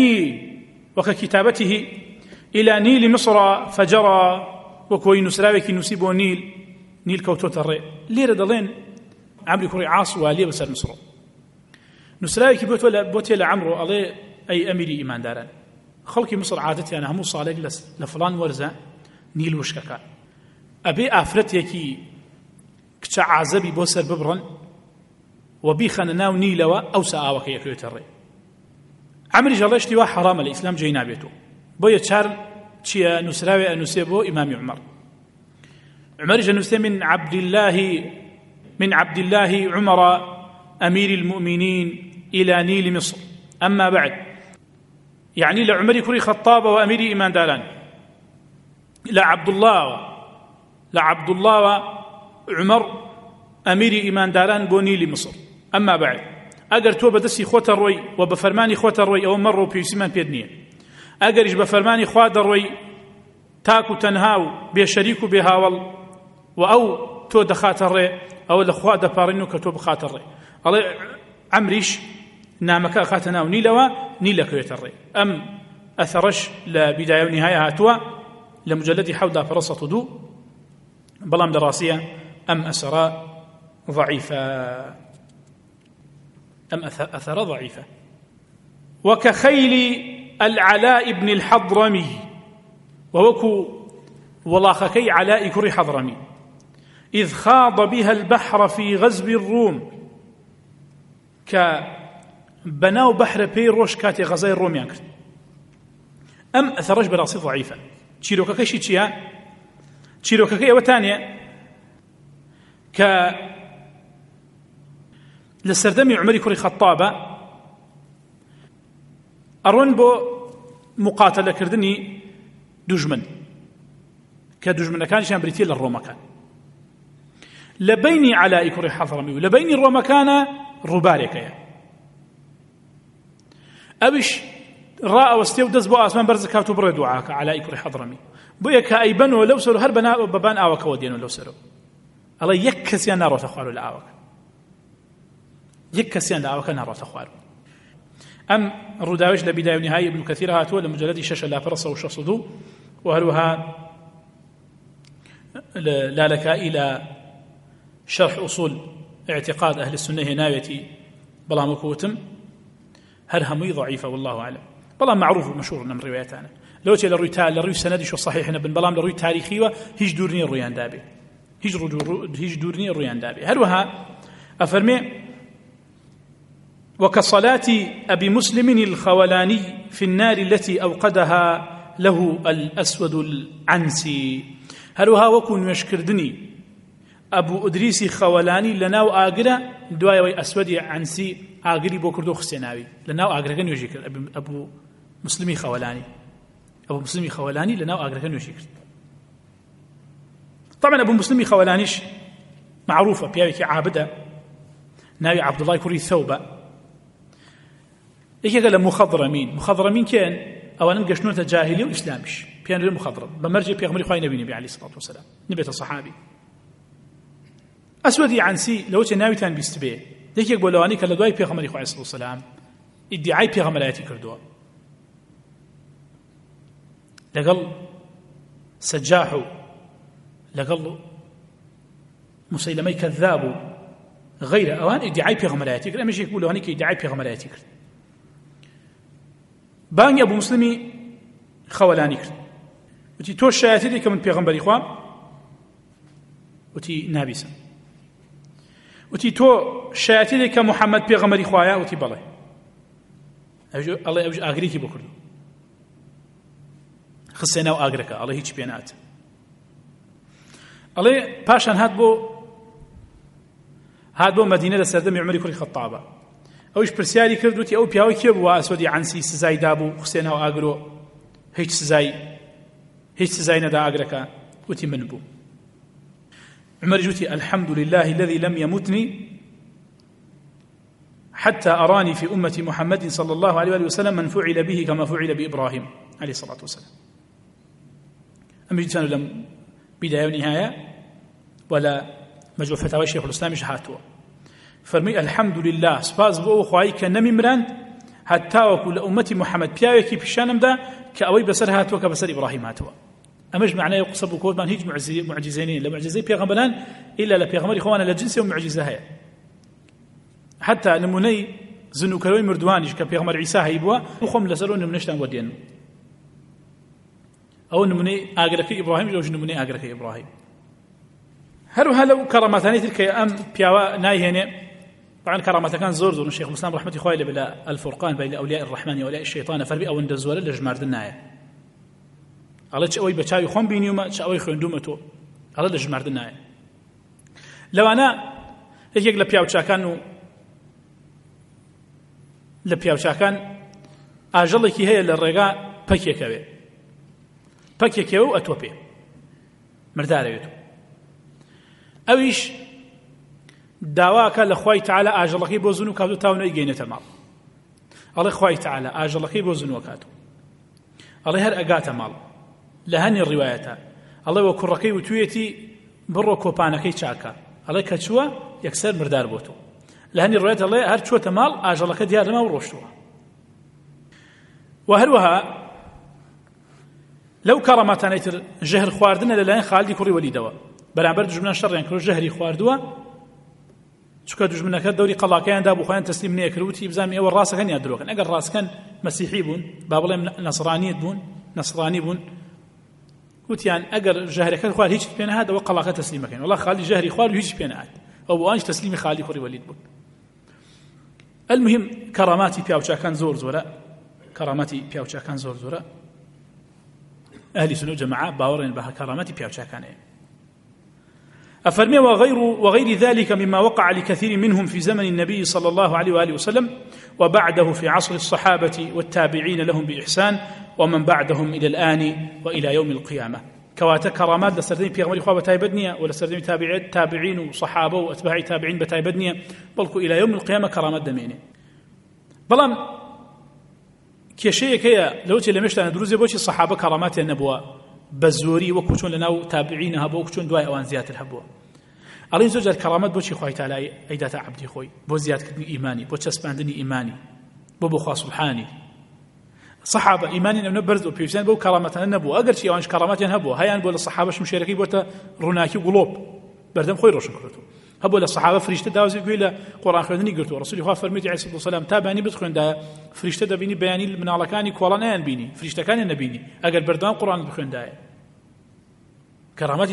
إلى نيل مصر فجرى وكوي نسراوك نسيبو نيل كوتوت الرئ ليرة دلين عمري كوري عاص واليه بسر مصر نسراوك بوتي لعمرو أضي أي أميري إيمان داران خلقي مصر عادتي أنا همو صالح لفلان ورزة نيل وشككا أبي آفرتيكي كتش عازبي بوسر ببرن وبيخنا ناو نيلوا أو سآوك يكويت الرئ عمري جلشتي وحرام الإسلام جينا بيتو بويا تشار تشيا نسراوي أنسيبو إمام عمر جنوسي من عبد الله عمر أمير المؤمنين إلى نيل مصر أما بعد يعني لعمر كري خطاب وأمير إيمان دالان لعبد الله وعمر أمير إيمان دالان بو نيل مصر أما بعد أجر تو بدسي خوت الروي وبفرماني خوت الروي أو مروا بيسمان بيدنية أجرش بفرماني خواد الروي تاكو تنهاو بيشريكو بهاول وأو تو دخات الري أو لخواد بارينو كتو بخات الري الله عمريش نامك خاتنا ونيلوا نيلك يتري أم أثرش لبداية ونهاية هاتوا لمجلد حوضة فرصة دو بلام دراسية أم أثر ضعيفة وكخيل العلاء بن الحضرمي ووكو ولاخكي علاء كري حضرمي إذ خاض بها البحر في غزو الروم كبناو بحر بيروش كاتي غزاي الروميان أم أثرج براسي ضعيفة تشيروكاكي شيئا تشيروكاكي وتانية للسردمي عمري كري خطابة أرون بو مقاتلة كردني دجمن كدجمن كان شان بريتي للروما كان لبيني علاء كري حضرمي ولبيني الروما كان ربارك أبش راء واستيو دز بو أسمان برزكاتو برد وعاك علاء كري حضرمي بويك أيبنو لو سروا هربنا ببان آوك ودينو لو سروا الله يكسيان نارو تخوارو لآوك يكسيان لآوك نارو تخوارو أم الرداوش لبداية ونهاية ابن كثير هاتوا لمجلد شاشة لا فرصة وشصدو وهلوها لا لك إلى شرح أصول اعتقاد أهل السنة هنايتي بلا مكوتم هرهمي ضعيفة والله أعلم بلا معروف ومشهور من رواياتنا لو تي لروي سندي شو صحيح نبن بلا لروي تاريخي وهيج دورني الريان دابي هيج دورني الريان دابي هلوها أفرمي وكصلاة أبي مسلم الخولاني في النار التي أوقدها له الأسود العنسي هلوها وكن يشكردني أبو أدريسي خولاني لناو آقرة دوايا أسودي عنسي آقري بوكردو خسيناوي لناو آقرة كان يشكر أبو مسلمي خولاني لناو آقرة كان يشكر طبعا أبو مسلمي خولانيش معروفة بيابك عابدة ناوي عبد الله كوري ثوبة إيش قال مخضرمين كان أولا قشنوته جاهلي وإسلامش بيان المخضرم بمرجع بيغمري خواهي نبي عليه الصلاة والسلام نبيت الصحابي أسودي عنسي لو تناوي تان بيستبيه ليك يقول لواني كلا دواي بيغمري خواهي الصلاة والسلام ادعاء بيغمرياتي كردوا لقل سجاحو لقل مسيلمي كذاب غير أوان ادعاء بيغمرياتي كرد أمشي يقول لواني كادعاء بيغمرياتي كرد باني أبو مسلمي خولاني كرد وتي تو الشياتي دي كمن بيغمبري خوام وتی نابیسم وتی تۆ شایەتی کە محەممەد پێغەمبەری خوایە وتی بەڵێ ئەڵێ ئەوش ئاگرێکی بۆ کردو خستە ناو ئاگرەکە ئەڵێ هیچ پێ نات ئەڵێ پاشان هات بۆ مەدینە لە سەردەمی عومەری کوڕی خەتابە ئەوش پرسیاری کرد وتی ئەو پیاوە کێ بووە ئەسوەدی عنسی سزای دابوو خستە ناو ئاگرۆ هیچ سزای نەدا ئاگرەکە وتی من بوو عمر جوتي الحمد لله الذي لم يمتني حتى أراني في أمة محمد صلى الله عليه وسلم من فعل به كما فعل بإبراهيم عليه الصلاة والسلام أما جدتان لم بداية ونهاية ولا مجموع فتاوى شيخ الإسلام شحاتوا فرمي الحمد لله سباز بو خوايك نمي مران حتى وكل أمة محمد بياوكي بشانم دا كأوي بسر هاتوا كبسر إبراهيم هاتوا أمش معناه يقصب وكود من هيج معجزين لا معجزين بيغمبران إلا لبيغمبر إخوانا لجنس ومعجزة هي حتى نموني زنو كروي مردوانيش كبيغمبر عيسى هيبوا وخم لسرون نمنشتان ودين أو نموني آقرك إبراهيم أو نموني آقرك إبراهيم هروها لو كرامتاني تلك أم بيوا نايهنه طبعا كرامته كان زور الشيخ الإسلام رحمة الله عليه بلا الفرقان بين أولياء الرحمن وأولياء الشيطان فربي أو ندزور لجمار دنايا الله تشوي بچاوي خون بينيوما تشوي خوندومتو الله لجمار دنايا لو أنا هيك لبياوچاكان أجلكي هي للرجاء بكيكوي أتوبي مرداريتو أويش داواك لخوي تعالى أجلكي بوزنو كاتو تاونو يجينه تمام الله خوي تعالى أجلكي بوزنو كاتو الله هر أجات مال لهني الرواية الله وكركي وتويتي برو كوبانكي تشاكا الله كتشوا يكسر مردار بوتو لهني الرواية الله هر شو تمال أجلك ديار ما وروشتوا وهروها لو كرمتان يتر جهر خواردنا للاين خالدي كوري وليدوا برابر دجمنا شر يعني كل جهري خواردوا شو كده دجمنا كده دوري قلاقين دابو خوان تسليم نيكروتي بزامي أول راسه كان يدروكن أجر راس كان مسيحي بون بابلهم نصراني بون قلت يعني أجر جهري كده خوار هيج بين هذا وقلاقة تسليم كان والله خالدي جهري خوار هيج بين هذا أو أنش تسليم خالدي كوري وليد بون المهم كراماتي بياوشا كان زورا كراماتي بياوشا كان زورا أهل سنة جماعة باورين بها كراماتي بياوشا كان أفرمي وغير ذلك مما وقع لكثير منهم في زمن النبي صلى الله عليه وآله وسلم وبعده في عصر الصحابة والتابعين لهم بإحسان ومن بعدهم إلى الآن وإلى يوم القيامة كواتا كرامات لسردين بيغمري خواه بتايبدنيا ولسردين تابعين وصحابة وأتباع تابعين بتايبدنيا بلكو إلى يوم القيامة كرامات دميني بلام كيشيء كيا لوتي لمشتان دروزي بوشي الصحابة كرامات النبوة بزوري وكوشون لناو تابعينها بوكوشون دواي أوان زيادة الهبوة ألين زوجة الكرامات بوشي خوي تعالى أيدات عبدي خوي بو زيادة إيماني بو تسباندني إيماني بو خوا سبحاني صحابة إيماني أنه برز وبيوسان بو كرامات النبوة أقر شيء وانش كرامات النبوة هيان بو للصحابة مشاركي بوتا روناكي وقلوب بردم خوي روشن كرتو هبو للصحابة فريشتة داوزي يقول قرآن خذني قلتو رسولي خواه فرميتي عليه الصلاة والسلام تابعني بدخلن دا فريشتة دا بيني بياني من على كاني كوالانيان بيني فريشتة كان نبيني أقل بردان قرآن بدخلن دا كرامتي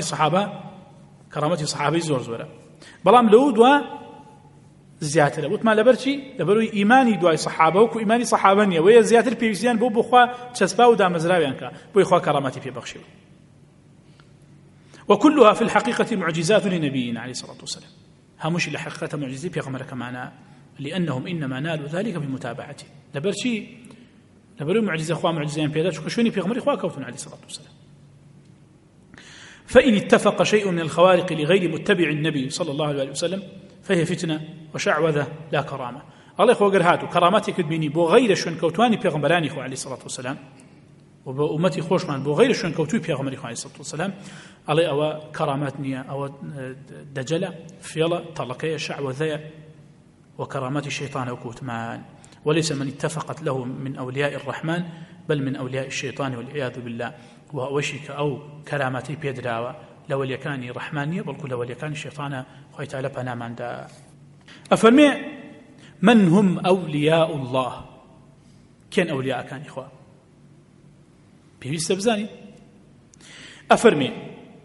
صحابي زورا بلام لو دوا زياتر وتما لبرشي لبروي إيماني دواي صحابة وكو إيماني صحابانية ويا زياتر بيوسيان بو بخوا تشسباو دا مزراويان كا بو إخوا كرامتي في بخشيو وكلها في الحقيقة معجزات لنبينا عليه الصلاة والسلام همش لحقيقة معجزة بيغمرك معنا لأنهم إنما نالوا ذلك بمتابعته لبروي معجزة إخوا معجزين بيدات شكشوني بيغمر إخوا كوتون عليه الصلاة والسلام فإن اتفق شيء من الخوارق لغير متبع النبي صلى الله عليه وسلم فهي فتنة وشعوذة لا كرامة الله إخوة قرهاتو كراماتك بيني بو غير شون كوتواني بيغمراني إخوة عليه الصلاة والسلام وبأمتي خوشمان بو غير شون كوتوي بيغمراني إخوة عليه الصلاة والسلام الله أو كراماتني أو دجلة فيلا طلقية شعوذة وكرامات الشيطان وكوتمان وليس من اتفقت له من أولياء الرحمن بل من أولياء الشيطان والعياذ بالله وشك أو كراماتي بيدراوة لو يكاني رحمانية بل لو يكاني الشيطان خوي تعالى بنامان دا أفرمي من هم أولياء الله كان أولياء كان إخوة بيستبزاني أفرمي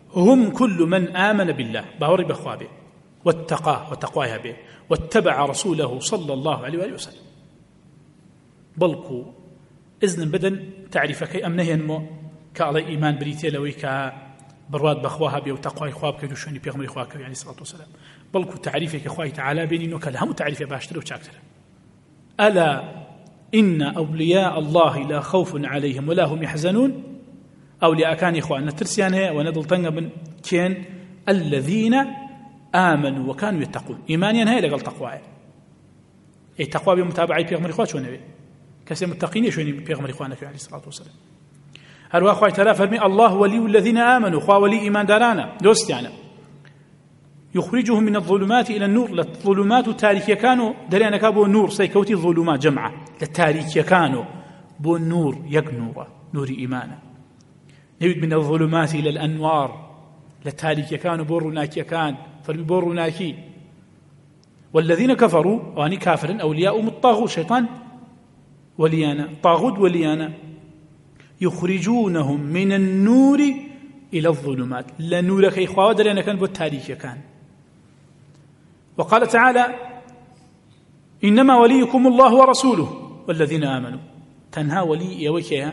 هم كل من آمن بالله باوري بخوابه واتقاه وتقواها به واتبع رسوله صلى الله عليه وآله وسلم بلكو إذن بدن تعريفك أمنه ينمو كالله إيمان بريتي لوي برواد بخواها به وتقواي خواب كيدو شوني بيغمري خواب عليه الصلاة والسلام بلكو تعريفك إخوائي تعالى بيني نوكا لهم تعريف باشتر وشاكتر ألا إن أولياء الله لا خوف عليهم ولا هم يحزنون أولياء كان إخواننا ترسيانها وندل طنقا كين الذين آمنوا وكانوا يتقون إيمانيا هاي لقل تقوى أي تقوى بمتابعي بيغمر إخوات شو نبي كسي متقين شو بيغمر إخواننا عليه الصلاة والسلام هل هو أخوة تلا فرمي الله ولي الذين آمنوا خوا ولي إيمان دارانا دوست يعني يخرجهم من الظلمات إلى النور للظلمات تاريخ كانوا دريانا كابو النور سيكوتي الظلمات جمعة للتاريخ كانوا بو النور يقنور نور إيمانا نبي من الظلمات إلى الأنوار للتاريخ كانوا بورناك يكان فالبورناكي والذين كفروا واني كافر أولياء الطاغوت شيطان وليانا طاغوت وليانا يخرجونهم من النور إلى الظلمات لا نور كي خواد لأن كان بالتاريخ كان وقال تعالى إنما وليكم الله ورسوله والذين آمنوا تنهى ولي يوكيها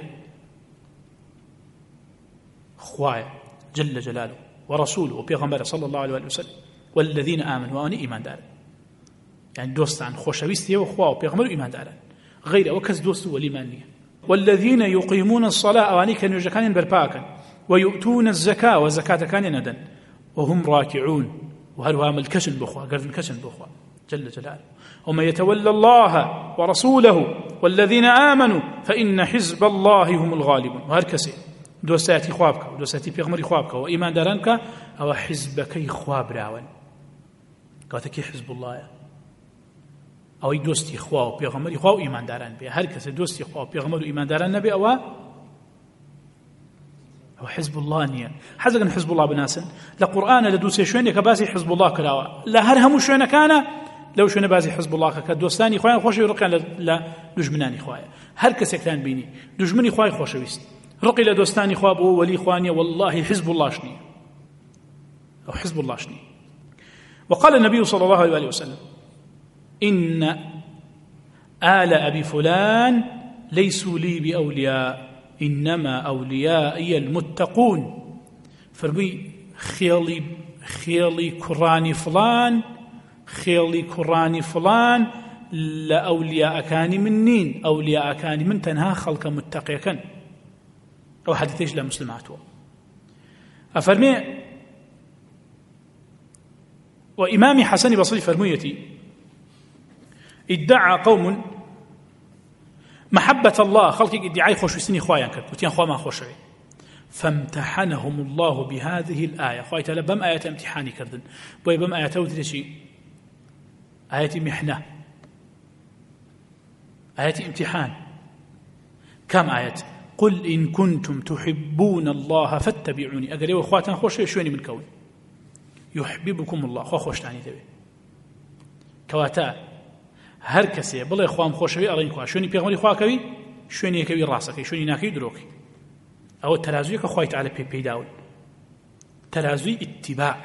خوايا جل جلاله ورسوله وبيغمبر صلى الله عليه وسلم والذين آمنوا وأني إيمان دار يعني دوستان خوشويستي وخوا وبيغمبر إيمان دار غير وكز دوست والإيمانية والذين يقيمون الصلاة وأني كانوا يجكانين برباكا ويؤتون الزكاة والزكاة كان ندن وهم راكعون وهل هو الكشن بخوا قرد الكشن بخوا جل جلاله ومن يتولى الله ورسوله والذين آمنوا فإن حزب الله هم الغالبون وهركسي دوستاتي خوابك ودوستاتي بيغمري خوابك وإيمان دارنك أو حزبك خواب راون قاتك حزب الله أو دوستي خواب بيغمري خواب إيمان دارن بي هركسي دوستي خواب بيغمري إيمان دارن نبي أو حزب الله نية حزقا حزب الله بناسا لقرآن لدوسي شوين يكباسي حزب الله كلاوة لا هرهم شوين كان لو شوين باسي حزب الله كدوستاني خوين خوش يرقي لا دجمناني خوايا هر كسي كان بيني دجمني خواي خوش ويست رقي لدوستاني خواب ولي خواني والله حزب الله شني أو حزب الله شني وقال النبي صلى الله عليه وسلم إن آل أبي فلان ليسوا لي بأولياء إنما أوليائي المتقون فرمي خيالي كراني فلان لأولياء كان منين أولياء كان من تنها خلق متقيا كان أو حديثيش لمسلماته أفرمي وإمام حسن بصري فرميتي ادعى قوم محبة الله خلقك ادعاء خوش سني خوايا كرت وتيان خوا ما خوش فامتحنهم الله بهذه الآية خواي تعالى بم آية امتحاني كردن بوي بم آية توترشي آية محنة آية امتحان كم آية قل إن كنتم تحبون الله فاتبعوني أقرأوا أخواتنا خوش شويني من كون يحببكم الله خوش تعني تبي كواتا هر کسی بله خوام خوشوی آرین کوه شونی پیغمبری خواه کوی شونی کوی راسکی شونی ناکی دروکی او ترازوی که خواهی تعالی پیداول ترازوی اتباع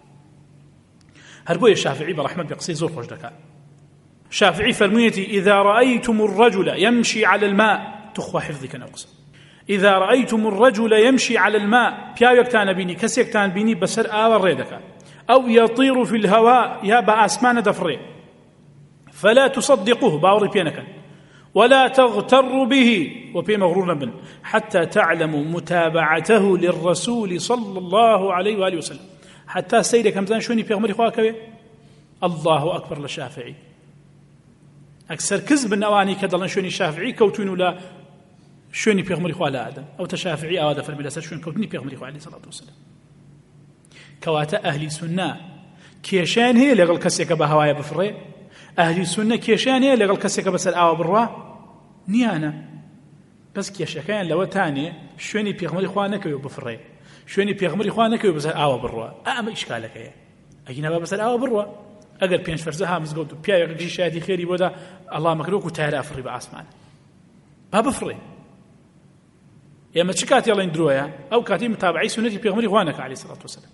هر بوی شافعی برحمة بقصي زور خوش دکا شافعي فرميتي إذا رأيتم الرجل يمشي على الماء تخوى حفظك نقص إذا رأيتم الرجل يمشي على الماء بيا يكتان بيني كس يكتان بيني بسر آور ريدك أو يطير في الهواء يا بأسمان دفري فلا تصدقوه باوري بينك ولا تغتر به وبي مغرور بن حتى تعلموا متابعته للرسول صلى الله عليه وآله وسلم حتى سيدك همزان شوني بيغمري خواكوي الله أكبر للشافعي أكثر كذب النواني كدلن شوني شافعي كوتون ولا شوني بيغمري خوا لا آدم أو تشافعي أو هذا فرميلاسات شوني كوتني بيغمري خوا عليه الصلاة والسلام كواتا أهلي سنة كيشان هي لغل كسيك بهوايا بفري أهلي سنة كيشان هي لغل كسيك بس الآوى برا نيانا بس كيشكان لو تاني شوني بيغمري خوا نكوي بفري شوني بيغمري خوا نكوي بس الآوى برا أما إشكالك هي أجينا بس الآوى برا أجر بينش فرزها مزقود بيا يجي شادي خيري بودا الله مكروك وتعالى أفري بعاسمان ما بفري ئێمە چ کاتی ئەڵێن درۆیە؟ ئەو کاتی متابعەی سنەتی پێغەمبەری خوانەکە عەلەیهی سەڵات وەسەلام.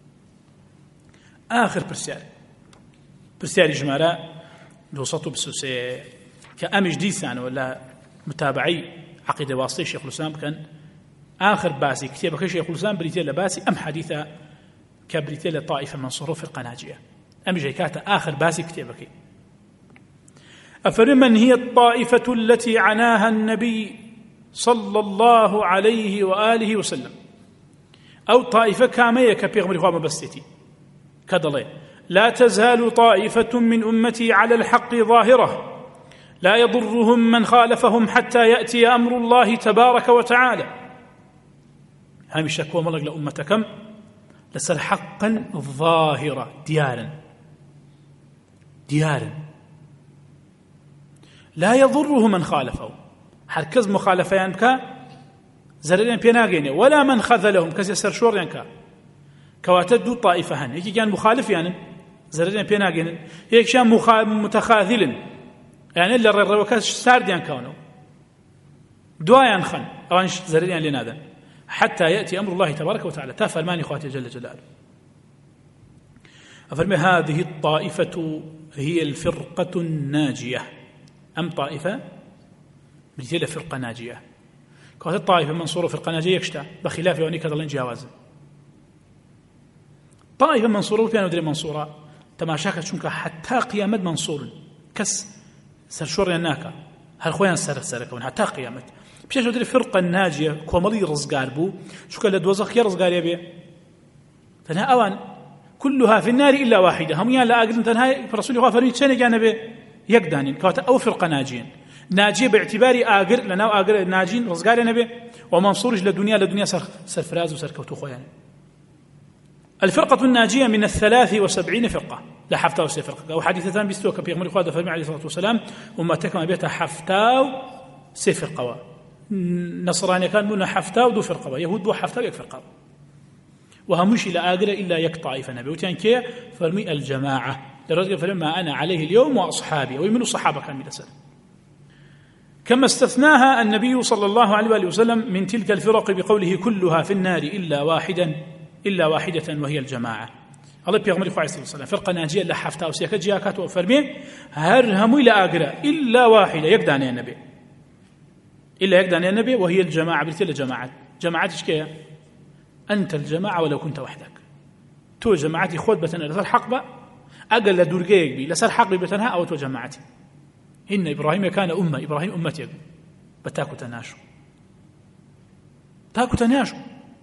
آخر پرسیاری ژمارە 223 کە ئەمیش دیسانەوە لە متابعەی عەقیدە واسطەی شێخ الإسلام بکەن. آخر باسی کتێبەکەی شێخ الإسلام بریتێ لە باسی ئەم حەدیثە کە بریتێ لە طائفە منصورە و فرقە ناجیە. ئەمیش کاتە آخر باسی کتێبەکەی. أفرمن من هي الطائفة التي عناها النبي صلى الله عليه وآله وسلم؟ أو طائفة كامية كبيغمري خواه مبستتي كدلي لا تزال طائفة من أمتي على الحق ظاهرة لا يضرهم من خالفهم حتى يأتي أمر الله تبارك وتعالى. هامي الشكوى ملق لأمتكم لسر حقا ظاهرة ديارا لا يضره من خالفه هركز مخالفيان بك زررين بيناغيني ولا من خذلهم كسي سرشور ينكا كواتدو طائفة هن يكي كان مخالف يعني زررين بيناغيني يكي كان متخاذل يعني اللي الروكاس سارد ينكاونو دوايان خن اوانش زررين لنادا حتى يأتي أمر الله تبارك وتعالى تافل ماني خواتي جل جلاله. أفرمي هذه الطائفة هي الفرقة الناجية. أم طائفة مثل فرقة ناجية كانت الطائفة منصورة فرقة ناجية يكشتا بخلاف يعني كذا لين جواز طائفة منصورة وفيها ندري منصورة تماشاك شنك حتى قيامة منصور كس سرشور يناك هل خويا سرك حتى قيامة بيش ندري فرقة ناجية كومالي رزقار بو شو كلا دوزخ يا رزقار يبي تنها أوان كلها في النار إلا واحدة هم يان لا أقل تنها فرسول الله فرمي تشاني جانبه يقدانين كواتا أو فرقة ناجين باعتباري آقر لأنه آقر ناجين رزقار نبي ومنصورج لدنيا سرفراز وسركوتو خويان. الفرقة الناجية من 73 فرقة لا حفتاو سي فرقة وحديثتان بيستوى كبيغمري خواه فرمي عليه الصلاة والسلام وما تكما بيتا حفتاو سي فرقة نصراني كان بنا حفتاو دو فرقة يهود بو حفتاو يك فرقة وهمش إلى آقر إلا يك طائفة نبي وتيان كي فرمي الجماعة لرجل فلما أنا عليه اليوم وأصحابي ومن الصحابة كاملة سنة كما استثناها النبي صلى الله عليه وآله وسلم من تلك الفرق بقوله كلها في النار إلا واحدة وهي الجماعة. الله بيغمر خواه عليه الصلاة فرقة ناجية لا حفتها وسيكا جياكات وفرمي هرهم إلى آقرة إلا واحدة يقدعني النبي وهي الجماعة بلتل جماعة إشكية أنت الجماعة ولو كنت وحدك تو جماعتي خود بتنا لسر حق بقى أقل لدورجيك بي لسر حق بتنها أو تو جماعتي إن إبراهيم كان إبراهيم أمتي بتاكو تناشو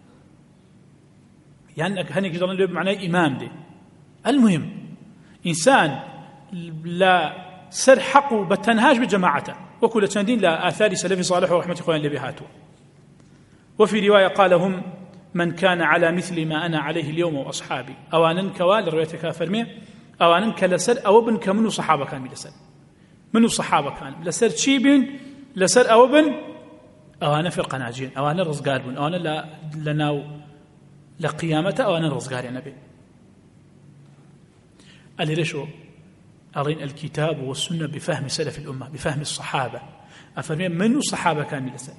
يعني هنيك جدران اللي بمعنى إمام دي المهم إنسان لا سر حقه بتنهاش بجماعته وكل تندين لا آثار سلف صالح ورحمة الله اللي بهاته. وفي رواية قال هم من كان على مثل ما أنا عليه اليوم وأصحابي أوانا كوال الرواية كافرمي أوانا كلسر أو ابن كمنو صحابة كان بلسر منو صحابة كان لسر تشيبين لسر أو ابن أوانا فرقة ناجين أوانا رزقار بن أوانا لناو لقيامة أوانا رزقار يا نبي قال ليشو أرين الكتاب والسنة بفهم سلف الأمة بفهم الصحابة أفرمي منو صحابة كان بلسر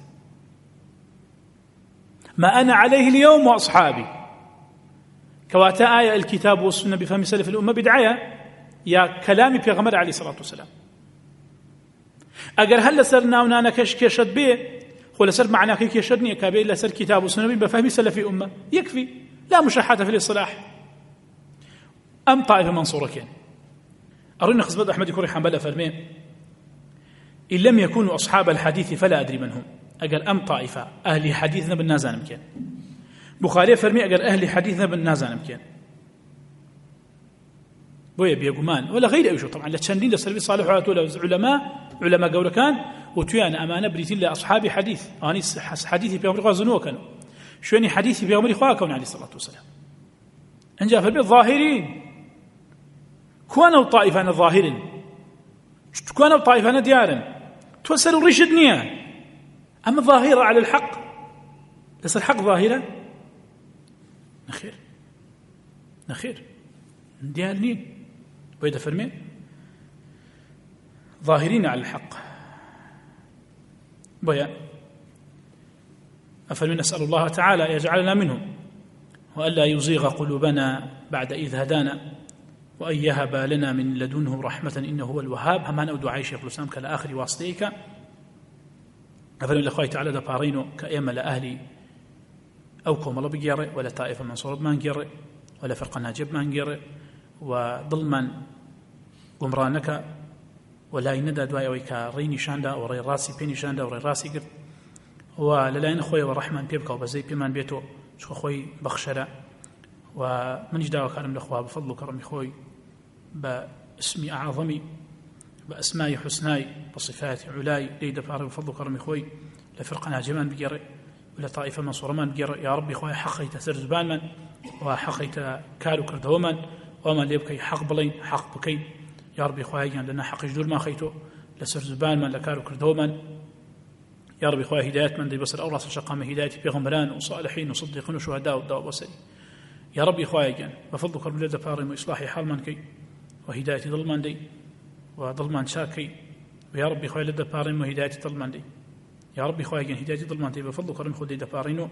ما أنا عليه اليوم وأصحابي كواتا آية الكتاب والسنة بفهم سلف الأمة بدعاية يا كلامي في غمر عليه الصلاة والسلام أجر هل سرنا ونانا كشد به هو لسر معنا كيشدني كابي لسر كتاب والسنة بفهم سلف الأمة يكفي لا مشاحة في الإصلاح. أم طائفة منصورة كين أرنا خزبد أحمد كوري حنبل فرمي إن لم يكونوا أصحاب الحديث فلا أدري من هم. أجر أم طائفة أهل حديثنا بالنازان مكان بخاري فرمي أجر أهل حديثنا بالنازان مكان بويا بيقومان ولا غير أي شيء طبعا لتشندين لسلف صالح ولا علماء قول كان وتيانا أمانة بريتين لأصحاب حديث أنا حديثي في أمر زنوه كانوا شو حديثي في أمر خواه كون عليه الصلاة والسلام أنجا في الظاهرين كونوا طائفة الظاهرين كونوا طائفة ديارا توسلوا رشدنيا أما ظاهرة على الحق ليس الحق ظاهرة نخير ديالنين ويدا فرمي ظاهرين على الحق بيا أفمن نسأل الله تعالى يجعلنا منهم وألا يزيغ قلوبنا بعد إذ هدانا وأن يهب لنا من لدنه رحمة إنه هو الوهاب. همان أو دعاء شيخ الإسلام كلا آخر واسطيك أفمن الله تعالى دبارينو كأيما لأهلي أو كوم الله بجيري ولا طائفة من صورب ما نجيري ولا فرقة ناجب ما نجيري وظلما قمرانك ولا يندى دواء ويكا ريني شاندا وري راسي بيني شاندا وري راسي قرد وللاين خوي والرحمن بيبكى وبزي بيمان بيتو شو خوي بخشرة ومن جدا وكرم الأخوة بفضل وكرم خوي باسمي أعظمي بأسماء حسناي بصفات علاي ليد فارغ بفضل وكرم خوي لفرقة ناجمان بجري ولا طائفة من صورمان بجري يا ربي خوي حقيت سرزبان من وحقيت كارو كردومن وما ليبكي حق بلين حق بكين يا ربي خوي لنا حق جدول ما خيتو لسرزبان من لكارو كردومن يا ربي خويا هداية من دي بصر أوراس الشقامة هداية بيغمران وصالحين وصديقين وشهداء والدواء بصري يا ربي خويا جان بفضلك رب العزة فارم وإصلاح حال من كي وهداية ظلمان دي وظلمان شاكي ويا ربي خويا لدى فارم وهداية ظلمان دي يا ربي خويا جان هداية ظلمان دي بفضلك رب خدي دفارينو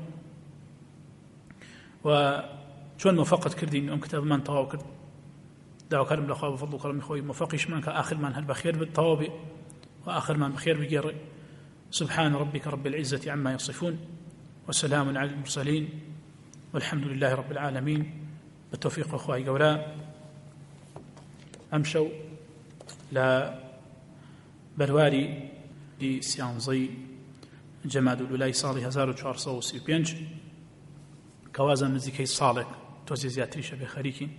وشون موفقت كردين أم كتاب من طواو كرد دعوا كرم لأخوة بفضلك رب خوي موفقش من كآخر من هالبخير بالطوابي وآخر من بخير بجري سبحان ربك رب العزة عما يصفون وسلام على المرسلين والحمد لله رب العالمين. بالتوفيق أخوائي قولاء أمشوا لبرواري دي سيانزي جماد الولاي صالح 1435 كوازن نزيكي صالح توزي زياتري شبه خريكين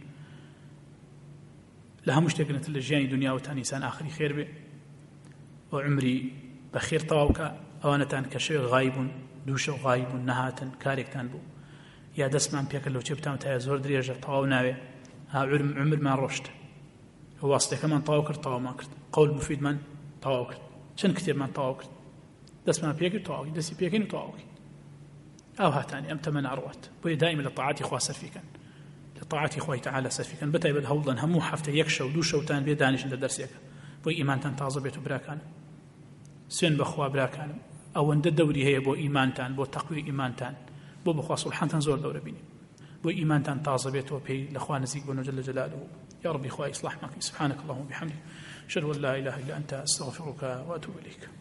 لها مشتقنة اللجياني دنيا وتانيسان آخري خير به وعمري بخير طواوك أوانتان كشيء غايب دوشة غايب نهاتا كاريك تانبو يا دسمان بيك لو جبتام تايا زور دريجة طواو ناوي عمر ما روشت هو أصلي كمان طواو كرت طواو ما كرت قول مفيد من طواو كرت شن كتير من طواو كرت دسمان بيك طواو دسي بيكين طواو أو هاتاني أمتمن أروات بوي دائما لطاعاتي إخوة سرفيكا لطاعاتي إخوة تعالى سرفيكا بتاي بالهوضا همو حفتة يكشة ودوشة وتان بيدانش عند درسيك بوي إيمان تنتازة بيتو براكان سوين بخوا براكان أو أن الدوري هي بو إيمانتان بو تقوي إيمانتان بو بخوا سبحانه زور دورة بيني بو إيمانتان تازبيت وبي لأخوة نزيق بنو جل جلاله يا ربي إخوة إصلاح معك سبحانك اللهم وبحمدك أشهد أن لا إله إلا أنت أستغفرك وأتوب إليك.